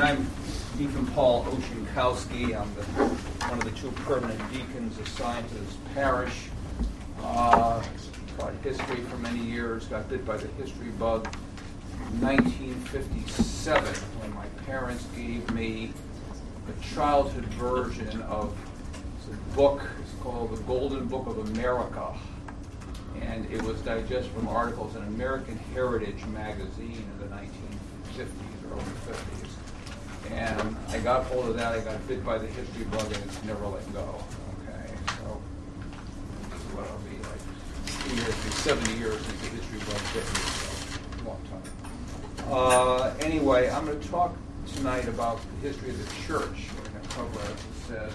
I'm Deacon Paul Oshinkowski. I'm one of the two permanent deacons assigned to this parish. Taught history for many years, got bit by the history bug in 1957 when my parents gave me a childhood version of a book. It's called The Golden Book of America. And it was digested from articles in American Heritage magazine in the 1950s, early 50s. And I got hold of that, I got bit by the history bug, and it's never let go. Okay, so this is what I'll be like 70 years since the history bug bit me, so a long time. Anyway, I'm going to talk tonight about the history of the church. We're going to cover, as it says,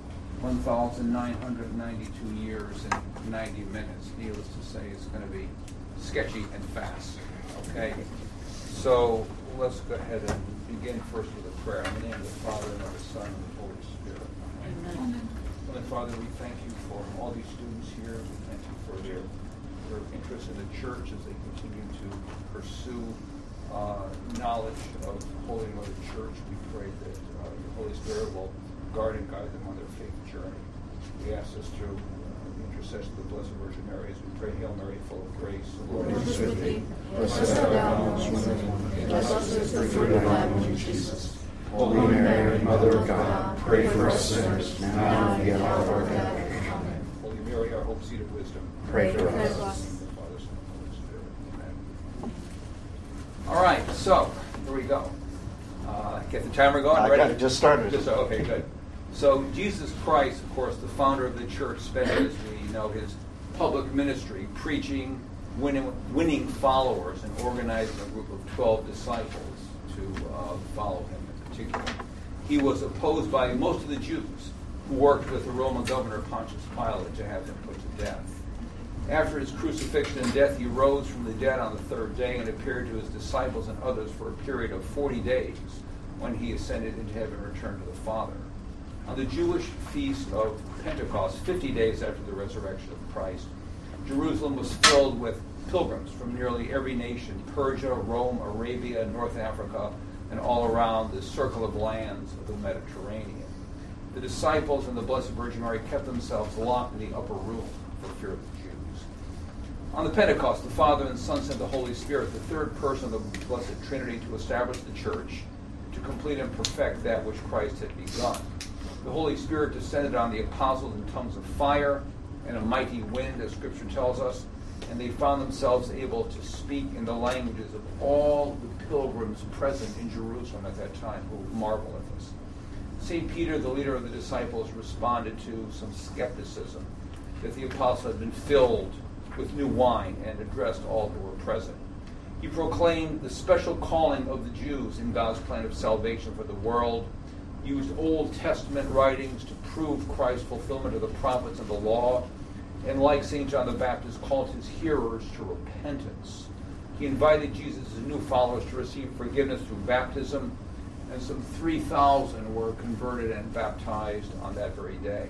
1,992 years in 90 minutes. Needless to say, it's going to be sketchy and fast. Okay? So let's go ahead and begin first with a prayer. In the name of the Father, and of the Son, and of the Holy Spirit. Amen. Heavenly Father, we thank you for all these students here. We thank you for their interest in the church as they continue to pursue knowledge of Holy Mother Church. We pray that your Holy Spirit will guard and guide them on their faith journey. We ask this through the intercession of the Blessed Virgin Mary as we pray, Hail Mary, full of grace, the Lord is with thee. Blessed art thou amongst women, and blessed is the fruit of thy womb, Jesus. Holy Mary, Mother of God, pray for us sinners, now and at the hour of our death. Amen. Holy Mary, our hope, seat of wisdom, pray for us. All right, so here we go. Get the timer going? Ready? I got it just started. Okay, good. So Jesus Christ, of course, the founder of the church, spent, as we know, his public ministry preaching, winning followers, and organizing a group of 12 disciples to follow him in particular. He was opposed by most of the Jews who worked with the Roman governor Pontius Pilate to have him put to death. After his crucifixion and death, he rose from the dead on the third day and appeared to his disciples and others for a period of 40 days, when he ascended into heaven and returned to the Father. On the Jewish feast of Pentecost, 50 days after the resurrection of Christ, Jerusalem was filled with pilgrims from nearly every nation: Persia, Rome, Arabia, North Africa, and all around the circle of lands of the Mediterranean. The disciples and the Blessed Virgin Mary kept themselves locked in the upper room for fear of the Jews. On the Pentecost, the Father and Son sent the Holy Spirit, the third person of the Blessed Trinity, to establish the church, to complete and perfect that which Christ had begun. The Holy Spirit descended on the apostles in tongues of fire and a mighty wind, as Scripture tells us, and they found themselves able to speak in the languages of all the pilgrims present in Jerusalem at that time, who marvel at this. St. Peter, the leader of the disciples, responded to some skepticism that the apostles had been filled with new wine, and addressed all who were present. He proclaimed the special calling of the Jews in God's plan of salvation for the world, used Old Testament writings to prove Christ's fulfillment of the prophets and the law, and like St. John the Baptist, called his hearers to repentance. He invited Jesus' new followers to receive forgiveness through baptism, and some 3,000 were converted and baptized on that very day.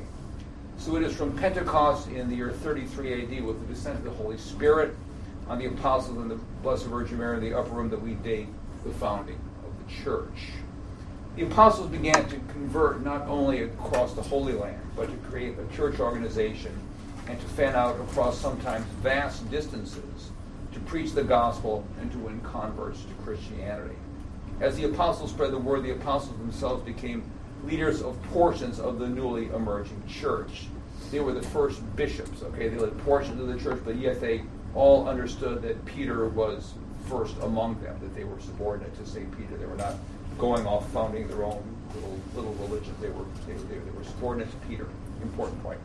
So it is from Pentecost in the year 33 AD, with the descent of the Holy Spirit on the apostles and the Blessed Virgin Mary in the upper room, that we date the founding of the church. The apostles began to convert not only across the Holy Land, but to create a church organization and to fan out across sometimes vast distances to preach the gospel and to win converts to Christianity. As the apostles spread the word, the apostles themselves became leaders of portions of the newly emerging church. They were the first bishops, okay? They led portions of the church, but yet they all understood that Peter was first among them, that they were subordinate to St. Peter. They were not going off founding their own little religion. They were subordinate to Peter. Important point.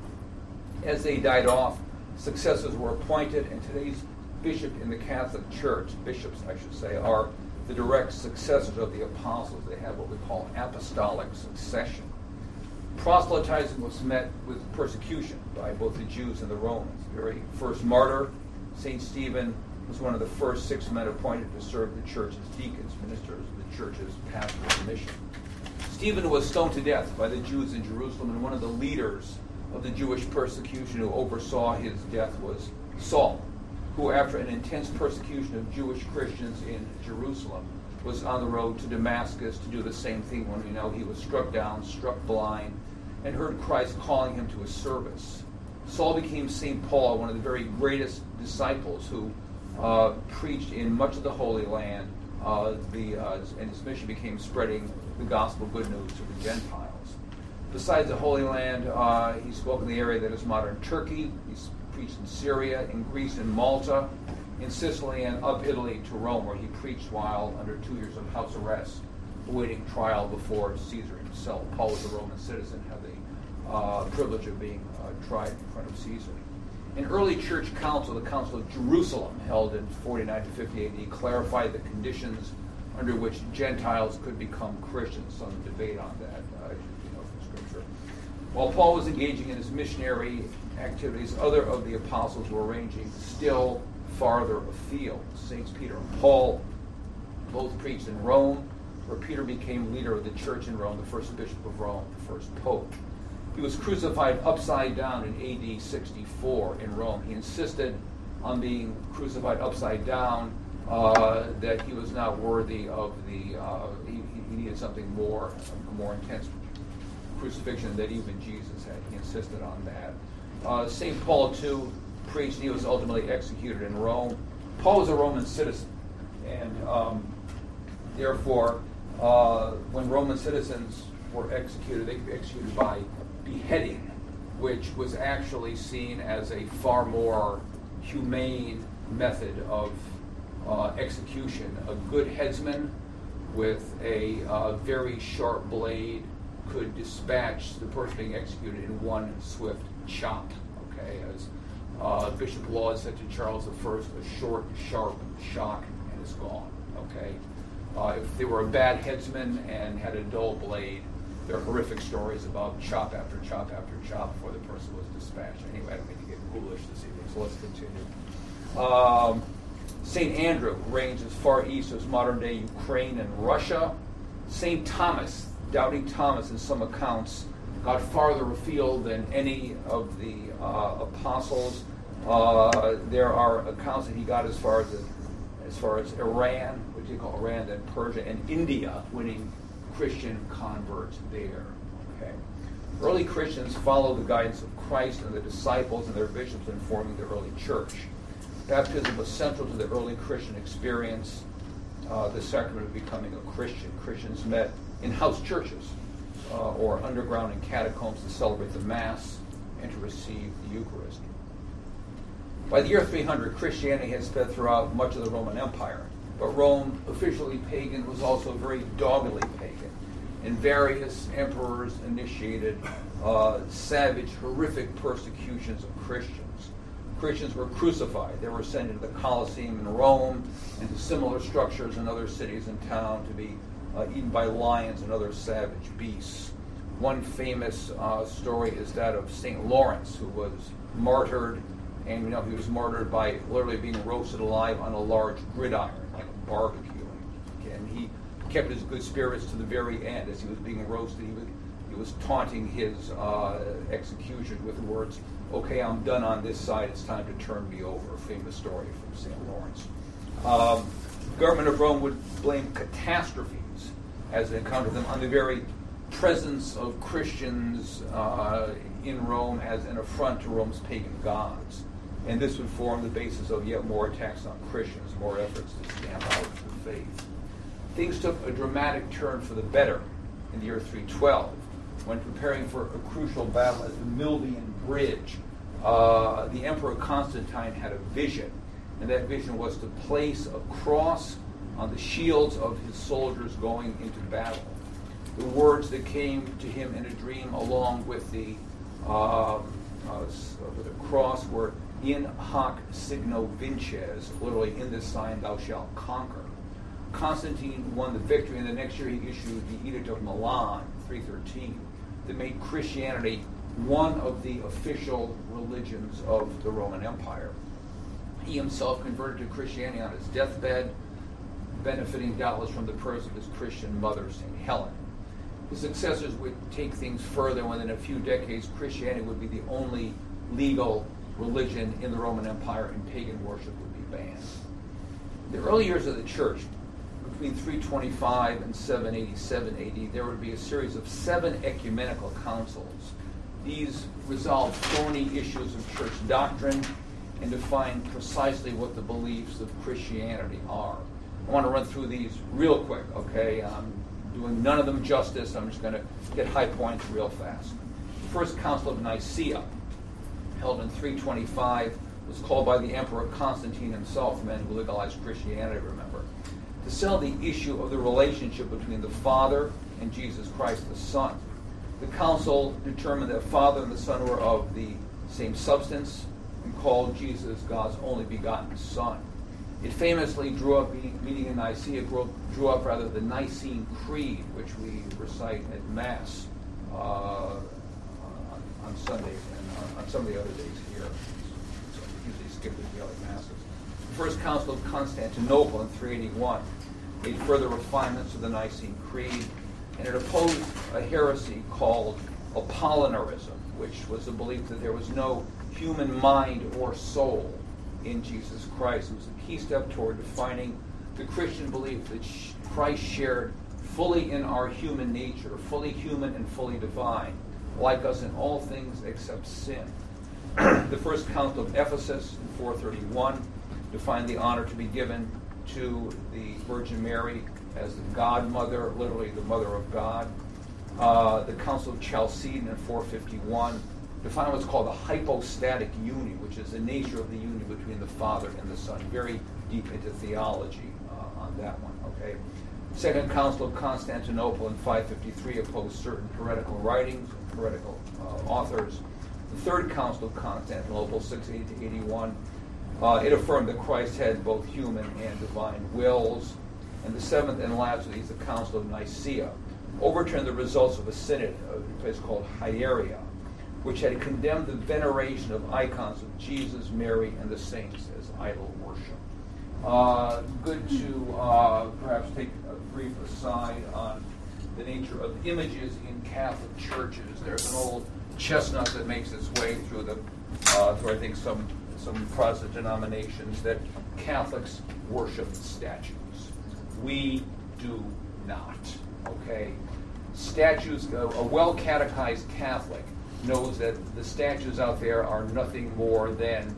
As they died off, successors were appointed, and today's bishop in the Catholic Church, bishops I should say, are the direct successors of the apostles. They have what we call apostolic succession. Proselytizing was met with persecution by both the Jews and the Romans. The very first martyr, St. Stephen, was one of the first 6 men appointed to serve the church as deacons, ministers of the church's pastoral mission. Stephen was stoned to death by the Jews in Jerusalem, and one of the leaders of the Jewish persecution who oversaw his death was Saul, who, after an intense persecution of Jewish Christians in Jerusalem, was on the road to Damascus to do the same thing when we know he was struck down, struck blind, and heard Christ calling him to his service. Saul became St. Paul, one of the very greatest disciples who preached in much of the Holy Land, and his mission became spreading the gospel good news to the Gentiles. Besides the Holy Land, he spoke in the area that is modern Turkey. He's preached in Syria, in Greece, in Malta, in Sicily, and up Italy to Rome, where he preached while under 2 years of house arrest, awaiting trial before Caesar himself. Paul was a Roman citizen, had the privilege of being tried in front of Caesar. An early church council, the Council of Jerusalem, held in 49 to 50 AD, clarified the conditions under which Gentiles could become Christians. Some debate on that, from Scripture. While Paul was engaging in his missionary activities, other of the apostles were arranging still farther afield. Saints Peter and Paul both preached in Rome, where Peter became leader of the church in Rome, the first bishop of Rome, the first pope. He was crucified upside down in AD 64 in Rome. He insisted on being crucified upside down, that he was not worthy of he needed something more, a more intense crucifixion that even Jesus had. He insisted on that. St. Paul, too, preached. He was ultimately executed in Rome. Paul was a Roman citizen, and therefore, when Roman citizens were executed, they could be executed by beheading, which was actually seen as a far more humane method of execution. A good headsman with a very sharp blade could dispatch the person being executed in one swift chop. Okay, as Bishop Laud said to Charles I, a short, sharp shock and it's gone. Okay, if they were a bad headsman and had a dull blade, there are horrific stories about chop after chop after chop before the person was dispatched. Anyway, I don't mean to get ghoulish this evening, so let's continue. St. Andrew reigns as far east as modern-day Ukraine and Russia. St. Thomas, doubting Thomas in some accounts, got farther afield than any of the apostles. There are accounts that he got as far as Iran, which you call Iran, then Persia, and India, winning Christian converts there. Okay. Early Christians followed the guidance of Christ and the disciples and their bishops in forming the early church. Baptism was central to the early Christian experience, the sacrament of becoming a Christian. Christians met in house churches or underground in catacombs to celebrate the Mass and to receive the Eucharist. By the year 300, Christianity had spread throughout much of the Roman Empire, but Rome, officially pagan, was also very doggedly pagan, and various emperors initiated savage, horrific persecutions of Christians. Christians were crucified. They were sent into the Colosseum in Rome and to similar structures in other cities and towns to be eaten by lions and other savage beasts. One famous story is that of St. Lawrence, who was martyred, and he was martyred by literally being roasted alive on a large gridiron, like a barbecue. And he kept his good spirits to the very end. As he was being roasted, he was taunting his execution with the words, "Okay, I'm done on this side, it's time to turn me over," a famous story from St. Lawrence. The government of Rome would blame catastrophes, as they encountered them, on the very presence of Christians in Rome as an affront to Rome's pagan gods. And this would form the basis of yet more attacks on Christians, more efforts to stamp out the faith. Things took a dramatic turn for the better in the year 312, when preparing for a crucial battle at the Milvian Bridge. The Emperor Constantine had a vision, and that vision was to place a cross on the shields of his soldiers going into battle. The words that came to him in a dream along with the cross were "In hoc signo vinces," literally, "in this sign thou shalt conquer." Constantine won the victory, and the next year he issued the Edict of Milan, 313, that made Christianity one of the official religions of the Roman Empire. He himself converted to Christianity on his deathbed, benefiting doubtless from the prayers of his Christian mother, St. Helen. His successors would take things further, and within a few decades, Christianity would be the only legal religion in the Roman Empire, and pagan worship would be banned. The early years of the church between 325 and 787 AD, there would be a series of 7 ecumenical councils. These resolved thorny issues of church doctrine and define precisely what the beliefs of Christianity are. I want to run through these real quick, okay? I'm doing none of them justice. I'm just going to get high points real fast. The First Council of Nicaea, held in 325, was called by the Emperor Constantine himself, men who legalized Christianity, remember, to settle the issue of the relationship between the Father and Jesus Christ the Son. The council determined that Father and the Son were of the same substance and called Jesus God's only begotten Son. It famously drew up, meeting in Nicaea, drew up the Nicene Creed, which we recite at Mass on Sundays and on some of the other days here. So we usually skip the other Masses. The First Council of Constantinople in 381 made further refinements of the Nicene Creed, and it opposed a heresy called Apollinarism, which was the belief that there was no human mind or soul in Jesus Christ. It was a key step toward defining the Christian belief that Christ shared fully in our human nature, fully human and fully divine, like us in all things except sin. The First Council of Ephesus in 431 defined the honor to be given to the Virgin Mary as the godmother, literally the mother of God. The Council of Chalcedon in 451 defined what's called the hypostatic union, which is the nature of the union between the Father and the Son. Very deep into theology on that one, okay? Second Council of Constantinople in 553 opposed certain heretical writings and heretical authors. The Third Council of Constantinople, 680 to 81, it affirmed that Christ had both human and divine wills. And the seventh and last of these, the Council of Nicaea, overturned the results of a synod of a place called Hieria, which had condemned the veneration of icons of Jesus, Mary, and the saints as idol worship. Good to perhaps take a brief aside on the nature of images in Catholic churches. There's an old chestnut that makes its way through through I think some Protestant denominations that Catholics worship statues. We do not. Okay, statues. A well-catechized Catholic knows that the statues out there are nothing more than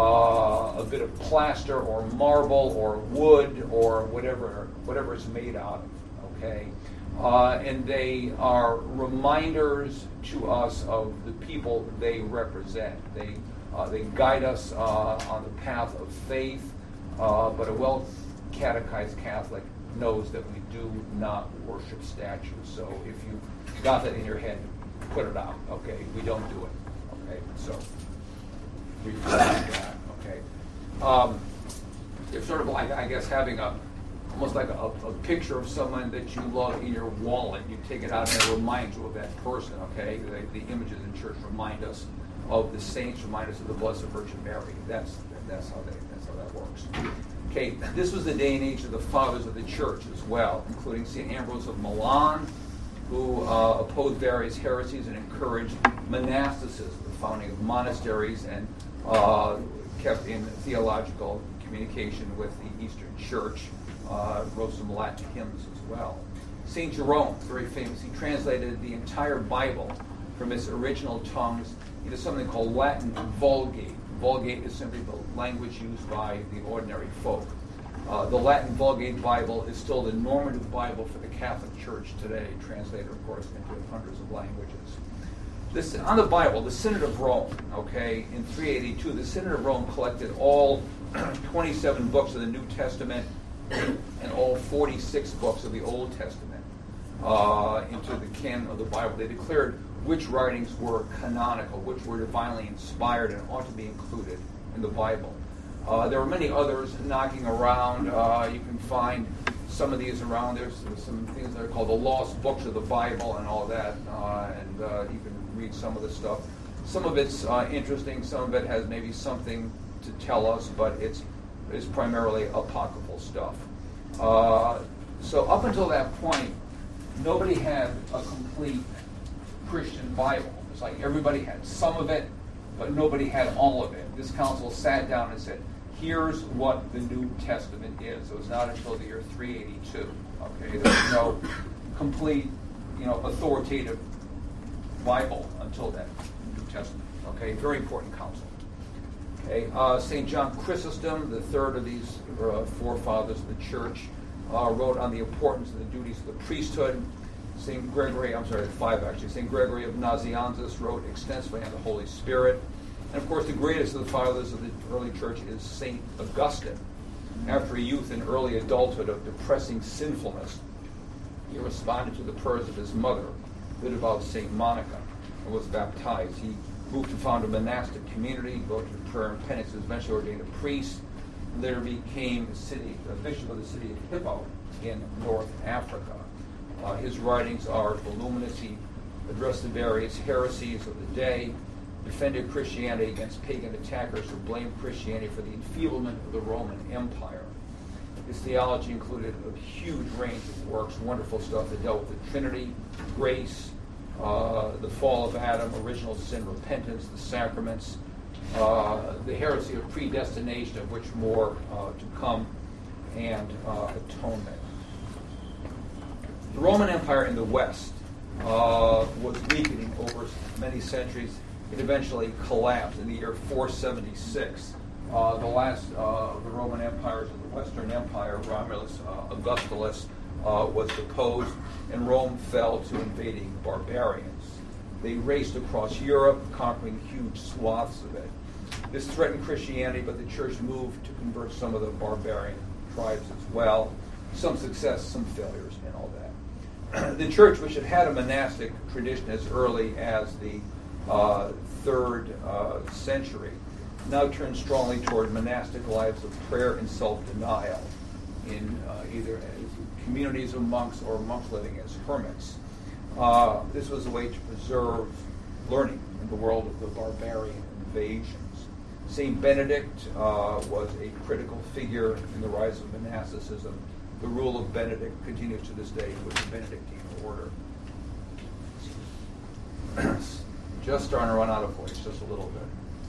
a bit of plaster or marble or wood or whatever it's made out of. Okay, and they are reminders to us of the people they represent. They guide us on the path of faith, but a well-catechized Catholic knows that we do not worship statues. So if you got that in your head, put it out. Okay, we don't do it. Okay, so reflect that. Okay, it's sort of like, I guess, having almost like a picture of someone that you love in your wallet. You take it out and it reminds you of that person. Okay, the images in church remind us of the saints, remind us of the Blessed Virgin Mary. That's how that works. Okay, this was the day and age of the fathers of the church as well, including St. Ambrose of Milan, who opposed various heresies and encouraged monasticism, the founding of monasteries, and kept in theological communication with the Eastern Church, wrote some Latin hymns as well. St. Jerome, very famous, he translated the entire Bible from its original tongues into something called Latin Vulgate. Vulgate is simply the language used by the ordinary folk. The Latin Vulgate Bible is still the normative Bible for the Catholic Church today, translated, of course, into hundreds of languages. On the Bible, the Synod of Rome, okay, in 382, the Synod of Rome collected all 27 books of the New Testament and all 46 books of the Old Testament into the canon of the Bible. They declared which writings were canonical, which were divinely inspired and ought to be included in the Bible. There were many others knocking around. You can find some of these around. There's some things that are called the lost books of the Bible and all that, and you can read some of the stuff. Some of it's interesting. Some of it has maybe something to tell us, but it's primarily apocryphal stuff. So up until that point, nobody had a complete Christian Bible. It's like everybody had some of it, but nobody had all of it. This council sat down and said, here's what the New Testament is. It was not until the year 382. Okay, there was no complete, authoritative Bible until then. New Testament. Okay, very important council. Okay, St. John Chrysostom, the third of these forefathers of the church, wrote on the importance and the duties of the priesthood. St. Gregory of Nazianzus wrote extensively on the Holy Spirit. And of course, the greatest of the fathers of the early church is St. Augustine. After a youth and early adulthood of depressing sinfulness, he responded to the prayers of his mother, the devout St. Monica, and was baptized. He moved to found a monastic community, devoted to prayer and penance, was eventually ordained a priest, and later became a bishop of the city of Hippo in North Africa. His writings are voluminous. He addressed the various heresies of the day, defended Christianity against pagan attackers who blamed Christianity for the enfeeblement of the Roman Empire. His theology included a huge range of works, wonderful stuff that dealt with the Trinity, grace, the fall of Adam, original sin, repentance, the sacraments, the heresy of predestination, of which more to come, and atonement. The Roman Empire in the West was weakening over many centuries. It eventually collapsed in the year 476. The last of the Roman empires of the Western Empire, Romulus Augustulus, was deposed, and Rome fell to invading barbarians. They raced across Europe, conquering huge swaths of it. This threatened Christianity, but the church moved to convert some of the barbarian tribes as well. Some success, some failures, and all that. The church, which had had a monastic tradition as early as the 3rd century, now turned strongly toward monastic lives of prayer and self-denial in either as communities of monks or monks living as hermits. This was a way to preserve learning in the world of the barbarian invasions. St. Benedict was a critical figure in the rise of monasticism. The rule of Benedict continues to this day with the Benedictine order. Just starting to run out of voice, just a little bit.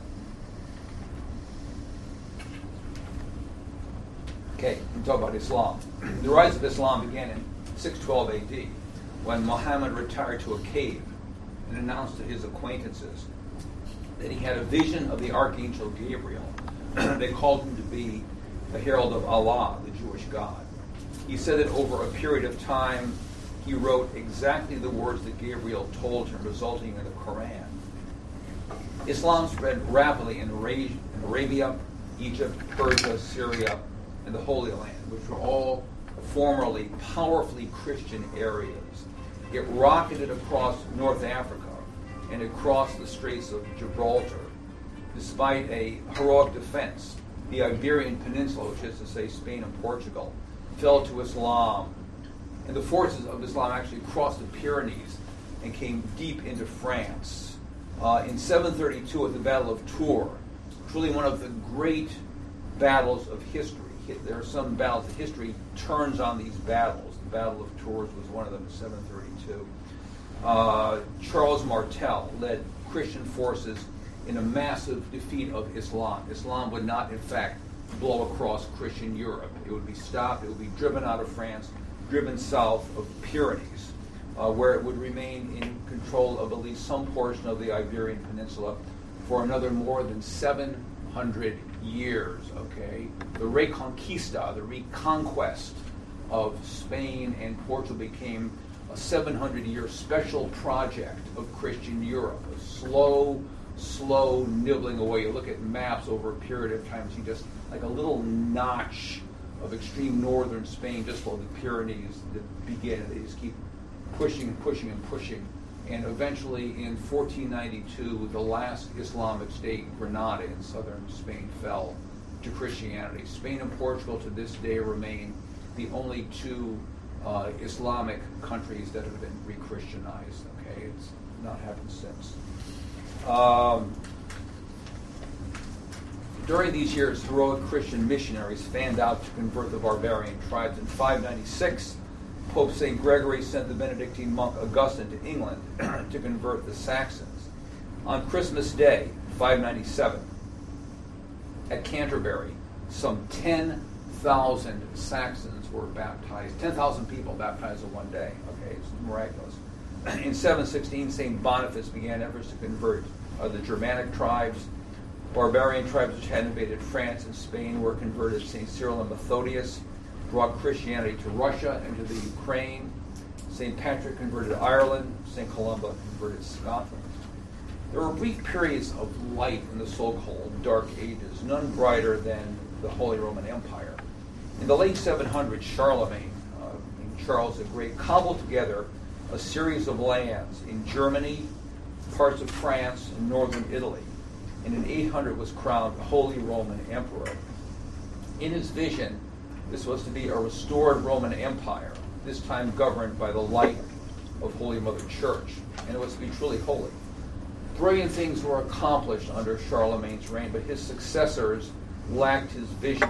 Okay, we talk about Islam. The rise of Islam began in 612 AD, when Muhammad retired to a cave and announced to his acquaintances that he had a vision of the Archangel Gabriel. They called him to be the herald of Allah, the Jewish God. He said that over a period of time, he wrote exactly the words that Gabriel told him, resulting in the Quran. Islam spread rapidly in Arabia, Egypt, Persia, Syria, and the Holy Land, which were all formerly powerfully Christian areas. It rocketed across North Africa and across the Straits of Gibraltar. Despite a heroic defense, the Iberian Peninsula, which is to say Spain and Portugal, fell to Islam, and the forces of Islam actually crossed the Pyrenees and came deep into France. In 732 at the Battle of Tours, truly one of the great battles of history. There are some battles that history turns on these battles. The Battle of Tours was one of them in 732. Charles Martel led Christian forces in a massive defeat of Islam. Islam would not, in fact, blow across Christian Europe. It would be stopped, it would be driven out of France, driven south of the Pyrenees, where it would remain in control of at least some portion of the Iberian Peninsula for another more than 700 years, okay? The Reconquista, the reconquest of Spain and Portugal became a 700-year special project of Christian Europe, a slow nibbling away. You look at maps over a period of time, see just like a little notch of extreme northern Spain just below the Pyrenees that begin. They just keep pushing and pushing and pushing. And eventually in 1492, the last Islamic state, Granada in southern Spain, fell to Christianity. Spain and Portugal to this day remain the only two Islamic countries that have been re-Christianized. Okay, it's not happened since. During these years, heroic Christian missionaries fanned out to convert the barbarian tribes. In 596, Pope St. Gregory sent the Benedictine monk Augustine to England to convert the Saxons. On Christmas Day, 597, at Canterbury, some 10,000 Saxons were baptized. 10,000 people baptized in one day. Okay, it's miraculous. In 716, St. Boniface began efforts to convert the Germanic tribes. Barbarian tribes which had invaded France and Spain were converted. St. Cyril and Methodius brought Christianity to Russia and to the Ukraine. St. Patrick converted Ireland. St. Columba converted Scotland. There were brief periods of light in the so-called Dark Ages, none brighter than the Holy Roman Empire. In the late 700s, Charlemagne, Charles the Great, cobbled together a series of lands in Germany, parts of France, and northern Italy, and in 800 was crowned Holy Roman Emperor. In his vision, this was to be a restored Roman Empire, this time governed by the light of Holy Mother Church, and it was to be truly holy. Brilliant things were accomplished under Charlemagne's reign, but his successors lacked his vision.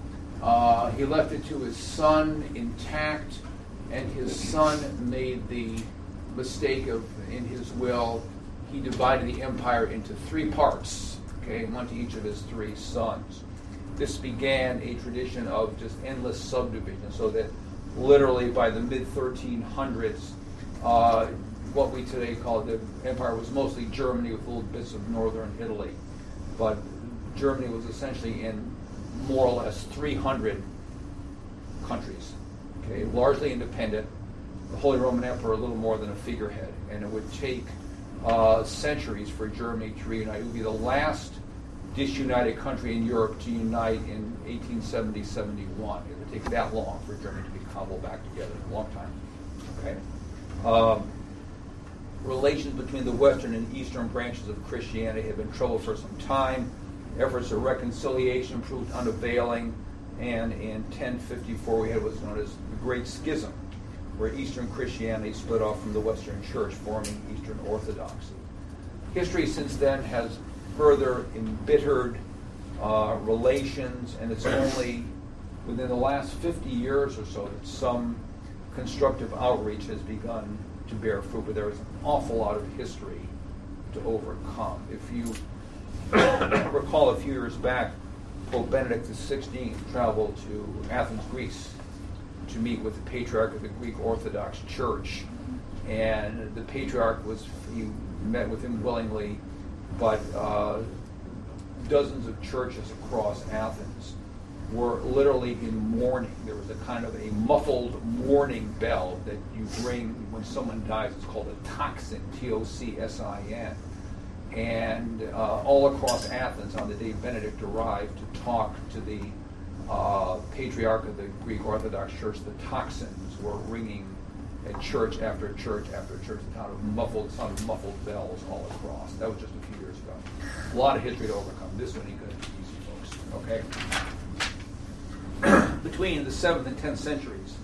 He left it to his son intact, and his son made the mistake of, in his will, he divided the empire into three parts, okay, one to each of his three sons. This began a tradition of just endless subdivision, so that literally by the mid-1300s, what we today call the empire was mostly Germany with little bits of northern Italy. But Germany was essentially in more or less 300 countries, okay, largely independent. The Holy Roman Emperor a little more than a figurehead, and it would take centuries for Germany to reunite. It would be the last disunited country in Europe to unite in 1870-71. It would take that long for Germany to be cobbled back together. A long time. Okay. Relations between the western and eastern branches of Christianity had been troubled for some time. Efforts of reconciliation proved unavailing, and in 1054 we had what was known as the Great Schism, where Eastern Christianity split off from the Western Church, forming Eastern Orthodoxy. History since then has further embittered relations, and it's only within the last 50 years or so that some constructive outreach has begun to bear fruit, but there is an awful lot of history to overcome. If you recall, a few years back, Pope Benedict XVI traveled to Athens, Greece, to meet with the Patriarch of the Greek Orthodox Church, and the Patriarch he met with him willingly, but dozens of churches across Athens were literally in mourning. There was a kind of a muffled mourning bell that you ring when someone dies. It's called a tocsin, T-O-C-S-I-N. And all across Athens on the day Benedict arrived to talk to the Patriarch of the Greek Orthodox Church, the tocsins were ringing at church after church after church, the sound of muffled bells all across. That was just a few years ago. A lot of history to overcome. This one ain't gonna be easy, folks. Okay. Between the 7th and 10th centuries,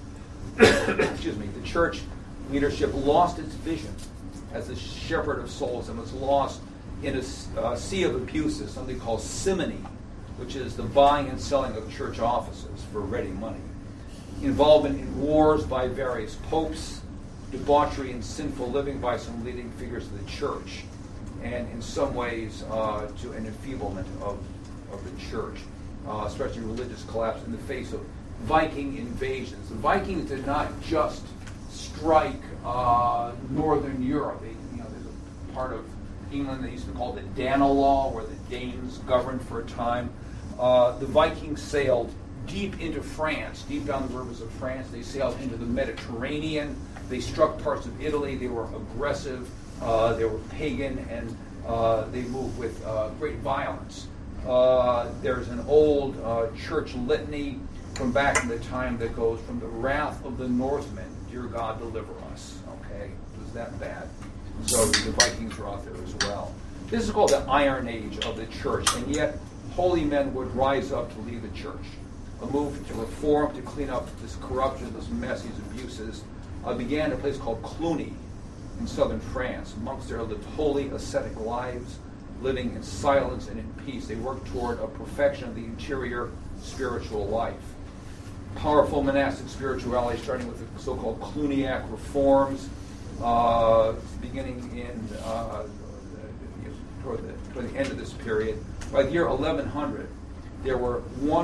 the church leadership lost its vision as a shepherd of souls and was lost in a sea of abuses, something called simony, which is the buying and selling of church offices for ready money, involvement in wars by various popes, debauchery and sinful living by some leading figures of the church, and in some ways to an enfeeblement of the church. Especially religious collapse in the face of Viking invasions. The Vikings did not just strike northern Europe. There's a part of England they used to call the Danelaw, where the Danes governed for a time. The Vikings sailed deep into France, deep down the rivers of France. They sailed into the Mediterranean. They struck parts of Italy. They were aggressive. They were pagan, and they moved with great violence. There's an old church litany from back in the time that goes, from the wrath of the Northmen, dear God, deliver us. Okay, it was that bad. So the Vikings were out there as well. This is called the Iron Age of the church, and yet holy men would rise up to lead the church. A move to reform, to clean up this corruption, this mess, these abuses, began in a place called Cluny in southern France. Monks there lived holy, ascetic lives, living in silence and in peace. They worked toward a perfection of the interior spiritual life. Powerful monastic spirituality, starting with the so-called Cluniac reforms, beginning in toward the end of this period. By the year 1100, there were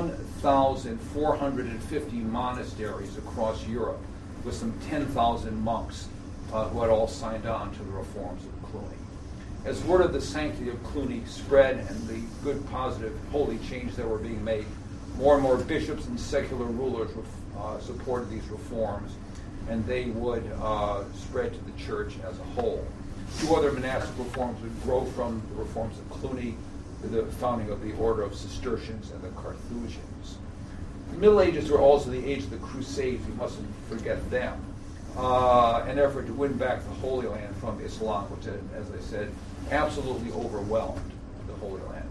1,450 monasteries across Europe, with some 10,000 monks who had all signed on to the reforms of Cluny. As word of the sanctity of Cluny spread and the good, positive, holy change that were being made, more and more bishops and secular rulers supported these reforms, and they would spread to the church as a whole. Two other monastic reforms would grow from the reforms of Cluny, the founding of the order of Cistercians and the Carthusians. The Middle Ages were also the age of the Crusades. We mustn't forget them. An effort to win back the Holy Land from Islam, which, as I said, absolutely overwhelmed the Holy Land.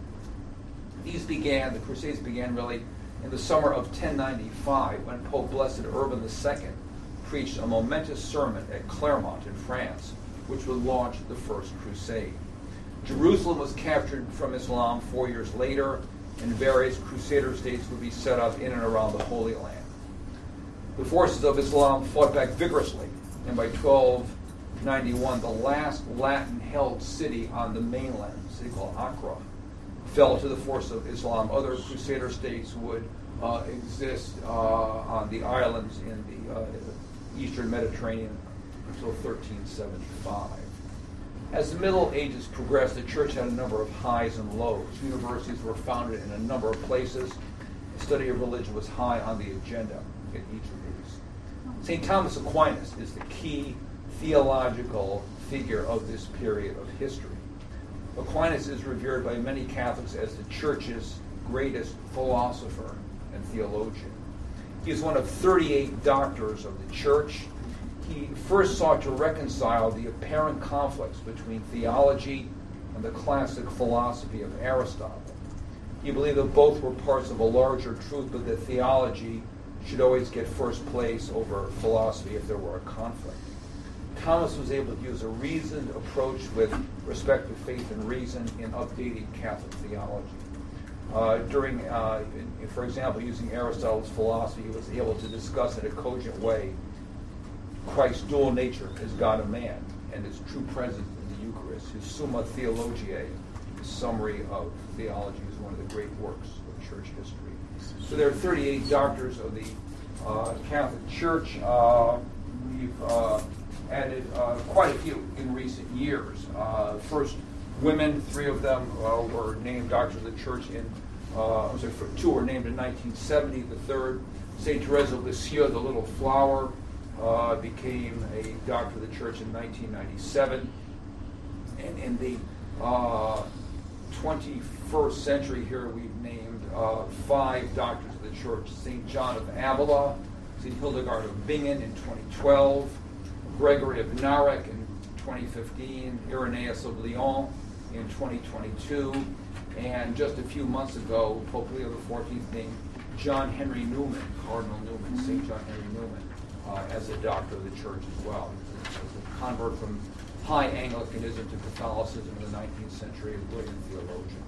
The Crusades began really in the summer of 1095, when Pope Blessed Urban II preached a momentous sermon at Clermont in France, which would launch the First Crusade. Jerusalem was captured from Islam 4 years later, and various Crusader states would be set up in and around the Holy Land. The forces of Islam fought back vigorously, and by 1291, the last Latin-held city on the mainland, a city called Acre, fell to the force of Islam. Other Crusader states would exist on the islands in the eastern Mediterranean until 1375. As the Middle Ages progressed, the church had a number of highs and lows. Universities were founded in a number of places. The study of religion was high on the agenda in each of these. St. Thomas Aquinas is the key theological figure of this period of history. Aquinas is revered by many Catholics as the church's greatest philosopher and theologian. He is one of 38 doctors of the church. He first sought to reconcile the apparent conflicts between theology and the classic philosophy of Aristotle. He believed that both were parts of a larger truth, but that theology should always get first place over philosophy if there were a conflict. Thomas was able to use a reasoned approach with respect to faith and reason in updating Catholic theology. For example, using Aristotle's philosophy, he was able to discuss in a cogent way Christ's dual nature as God and man, and his true presence in the Eucharist. His Summa Theologiae, his summary of theology, is one of the great works of church history. So there are 38 doctors of the Catholic Church. We've added quite a few in recent years. First, women, 3 of them were named doctors of the church two were named in 1970. The third, St. Therese of Lisieux, the Little Flower, became a doctor of the church in 1997. And in the 21st century here, we've named 5 doctors of the church: St. John of Avila, St. Hildegard of Bingen in 2012, Gregory of Narek in 2015, Irenaeus of Lyon in 2022, and just a few months ago, Pope Leo XIV named John Henry Newman, Cardinal Newman, St. John Henry Newman, as a doctor of the church as well. He was a convert from high Anglicanism to Catholicism in the 19th century, a brilliant theologian.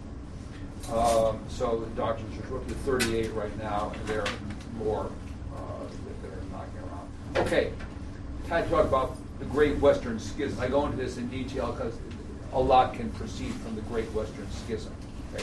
So the doctors are up to 38 right now, and there are more that are knocking around. Okay, time to talk about the Great Western Schism. I go into this in detail because a lot can proceed from the Great Western Schism. Okay?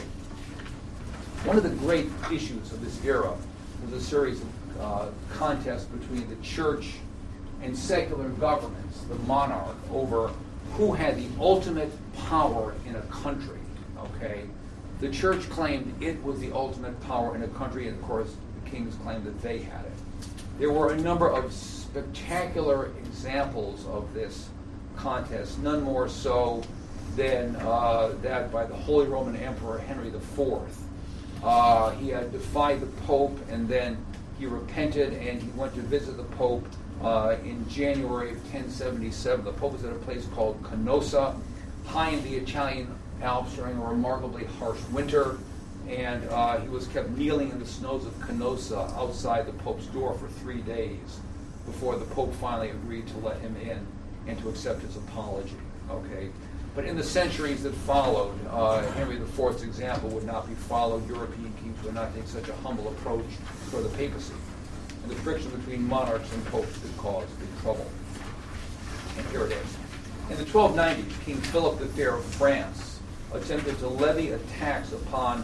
One of the great issues of this era was a series of contests between the church and secular governments, the monarch, over who had the ultimate power in a country. Okay, the church claimed it was the ultimate power in a country, and of course the kings claimed that they had it. There were a number of spectacular examples of this contest, none more so than that by the Holy Roman Emperor Henry IV. He had defied the Pope, and then he repented, and he went to visit the Pope in January of 1077. The Pope was at a place called Canossa, high in the Italian Alps during a remarkably harsh winter, and he was kept kneeling in the snows of Canossa outside the Pope's door for 3 days before the Pope finally agreed to let him in and to accept his apology. Okay, but in the centuries that followed, Henry IV's example would not be followed. European kings would not take such a humble approach toward the papacy, and the friction between monarchs and popes could cause big trouble. And here it is. In the 1290s, King Philip the Fair of France attempted to levy a tax upon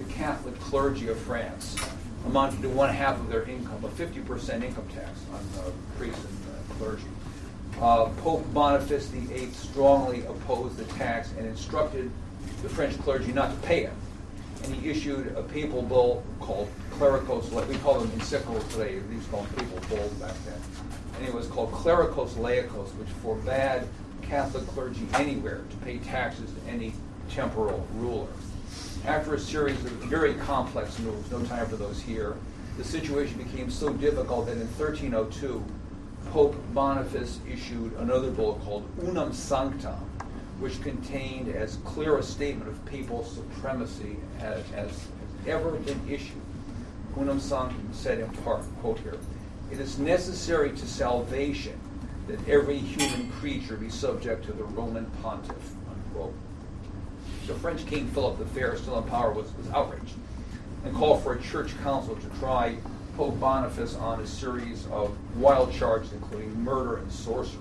the Catholic clergy of France, amounting to 1/2 of their income, a 50% income tax on priests and clergy. Pope Boniface VIII strongly opposed the tax and instructed the French clergy not to pay it. And he issued a papal bull called Clericos, we call them encyclicals today, these called papal bulls back then. And it was called Clericos Laicos, which forbade Catholic clergy anywhere to pay taxes to any temporal ruler. After a series of very complex moves, no time for those here, the situation became so difficult that in 1302, Pope Boniface issued another bull called Unam Sanctam, which contained as clear a statement of papal supremacy as ever been issued. Unam Sanctam said in part, quote here, "It is necessary to salvation that every human creature be subject to the Roman pontiff," unquote. The French King Philip the Fair, still in power, was outraged and called for a church council to try Pope Boniface on a series of wild charges, including murder and sorcery.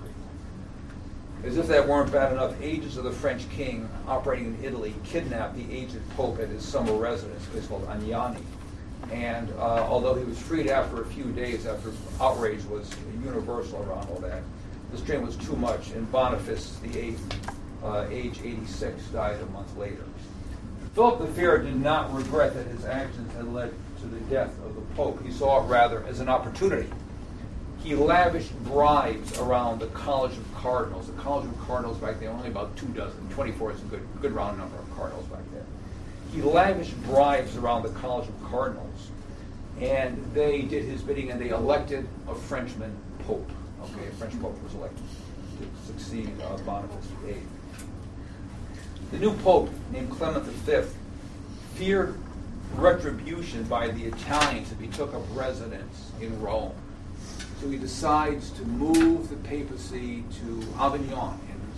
As if that weren't bad enough, agents of the French king operating in Italy kidnapped the aged pope at his summer residence, a place called Agnani. And although he was freed after a few days, after outrage was universal around all that, the strain was too much, and Boniface VIII, age 86, died a month later. Philip the Fair did not regret that his actions had led to the death of the Pope. He saw it rather as an opportunity. He lavished bribes around the College of Cardinals. The College of Cardinals back then, only about 24 is a good round number of cardinals back then. He lavished bribes around the College of Cardinals, and they did his bidding, and they elected a Frenchman Pope. Okay, a French Pope was elected to succeed Boniface VIII. The new Pope, named Clement V, feared retribution by the Italians if he took up residence in Rome. So he decides to move the papacy to Avignon in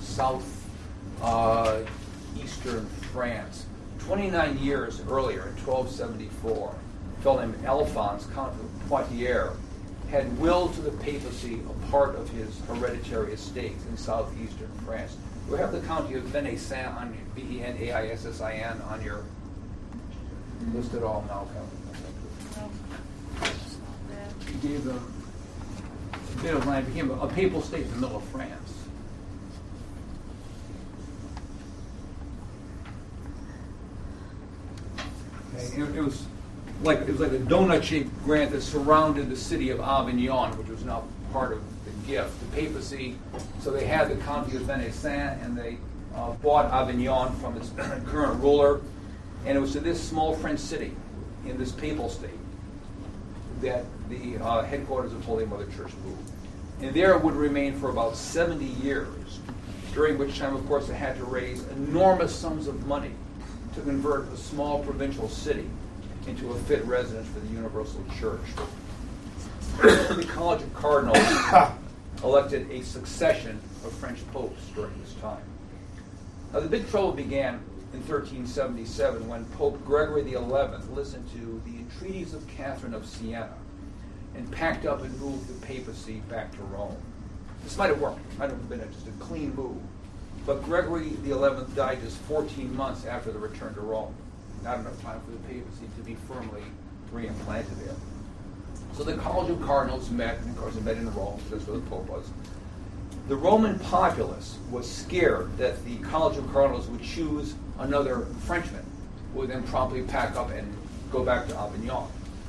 southeastern France. 29 years earlier, in 1274, a fellow named Alphonse, Count of Poitiers, had willed to the papacy a part of his hereditary estates in southeastern France. We have the county of Venaissin, on Venaissin, on your list at all now, Kevin? He gave them a bit of land, became a papal state in the middle of France. Okay, it was like a donut-shaped grant that surrounded the city of Avignon, which was now part of the gift. The papacy, so they had the county of Venaissin, and they bought Avignon from its current ruler, and it was to this small French city in this papal state that the headquarters of Holy Mother Church moved. And there it would remain for about 70 years, during which time, of course, they had to raise enormous sums of money to convert a small provincial city into a fit residence for the Universal Church. The College of Cardinals elected a succession of French popes during this time. Now, the big trouble began in 1377 when Pope Gregory XI listened to the entreaties of Catherine of Siena and packed up and moved the papacy back to Rome. This might have worked. It might have been just a clean move. But Gregory XI died just 14 months after the return to Rome. Not enough time for the papacy to be firmly reimplanted there. So the College of Cardinals met, and of course they met in Rome, that's where the Pope was. The Roman populace was scared that the College of Cardinals would choose another Frenchman, who would then promptly pack up and go back to Avignon.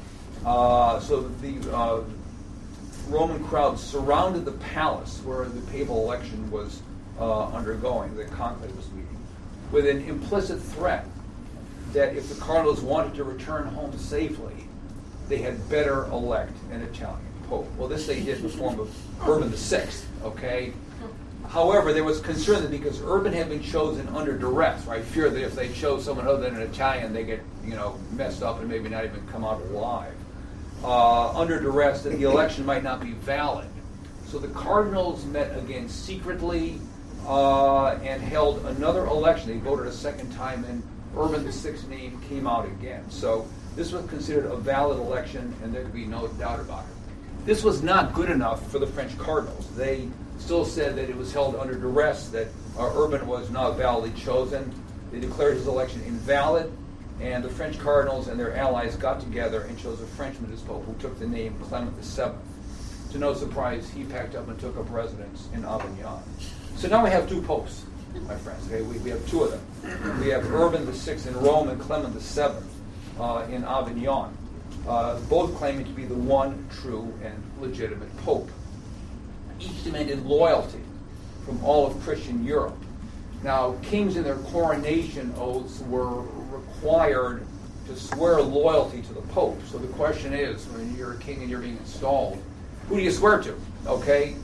So the Roman crowd surrounded the palace where the papal election was undergoing, the conclave was meeting, with an implicit threat that if the cardinals wanted to return home safely, they had better elect an Italian pope. Well, this they did in the form of Urban VI, okay? However, there was concern that because Urban had been chosen under duress, right? Fear that if they chose someone other than an Italian, they get, messed up and maybe not even come out alive. Under duress, that the election might not be valid. So the cardinals met again secretly and held another election. They voted a second time, and Urban VI's name came out again. So this was considered a valid election, and there could be no doubt about it. This was not good enough for the French cardinals. They still said that it was held under duress, that Urban was not validly chosen. They declared his election invalid, And the French cardinals and their allies got together and chose a Frenchman as pope who took the name Clement VII. To no surprise, he packed up and took up residence in Avignon. So now we have two popes, my friends. Okay, we have two of them. We have Urban VI in Rome and Clement VII in Avignon, both claiming to be the one true and legitimate pope. Each demanded loyalty from all of Christian Europe. Now, kings in their coronation oaths were required to swear loyalty to the Pope. So the question is, when you're a king and you're being installed, who do you swear to? Okay,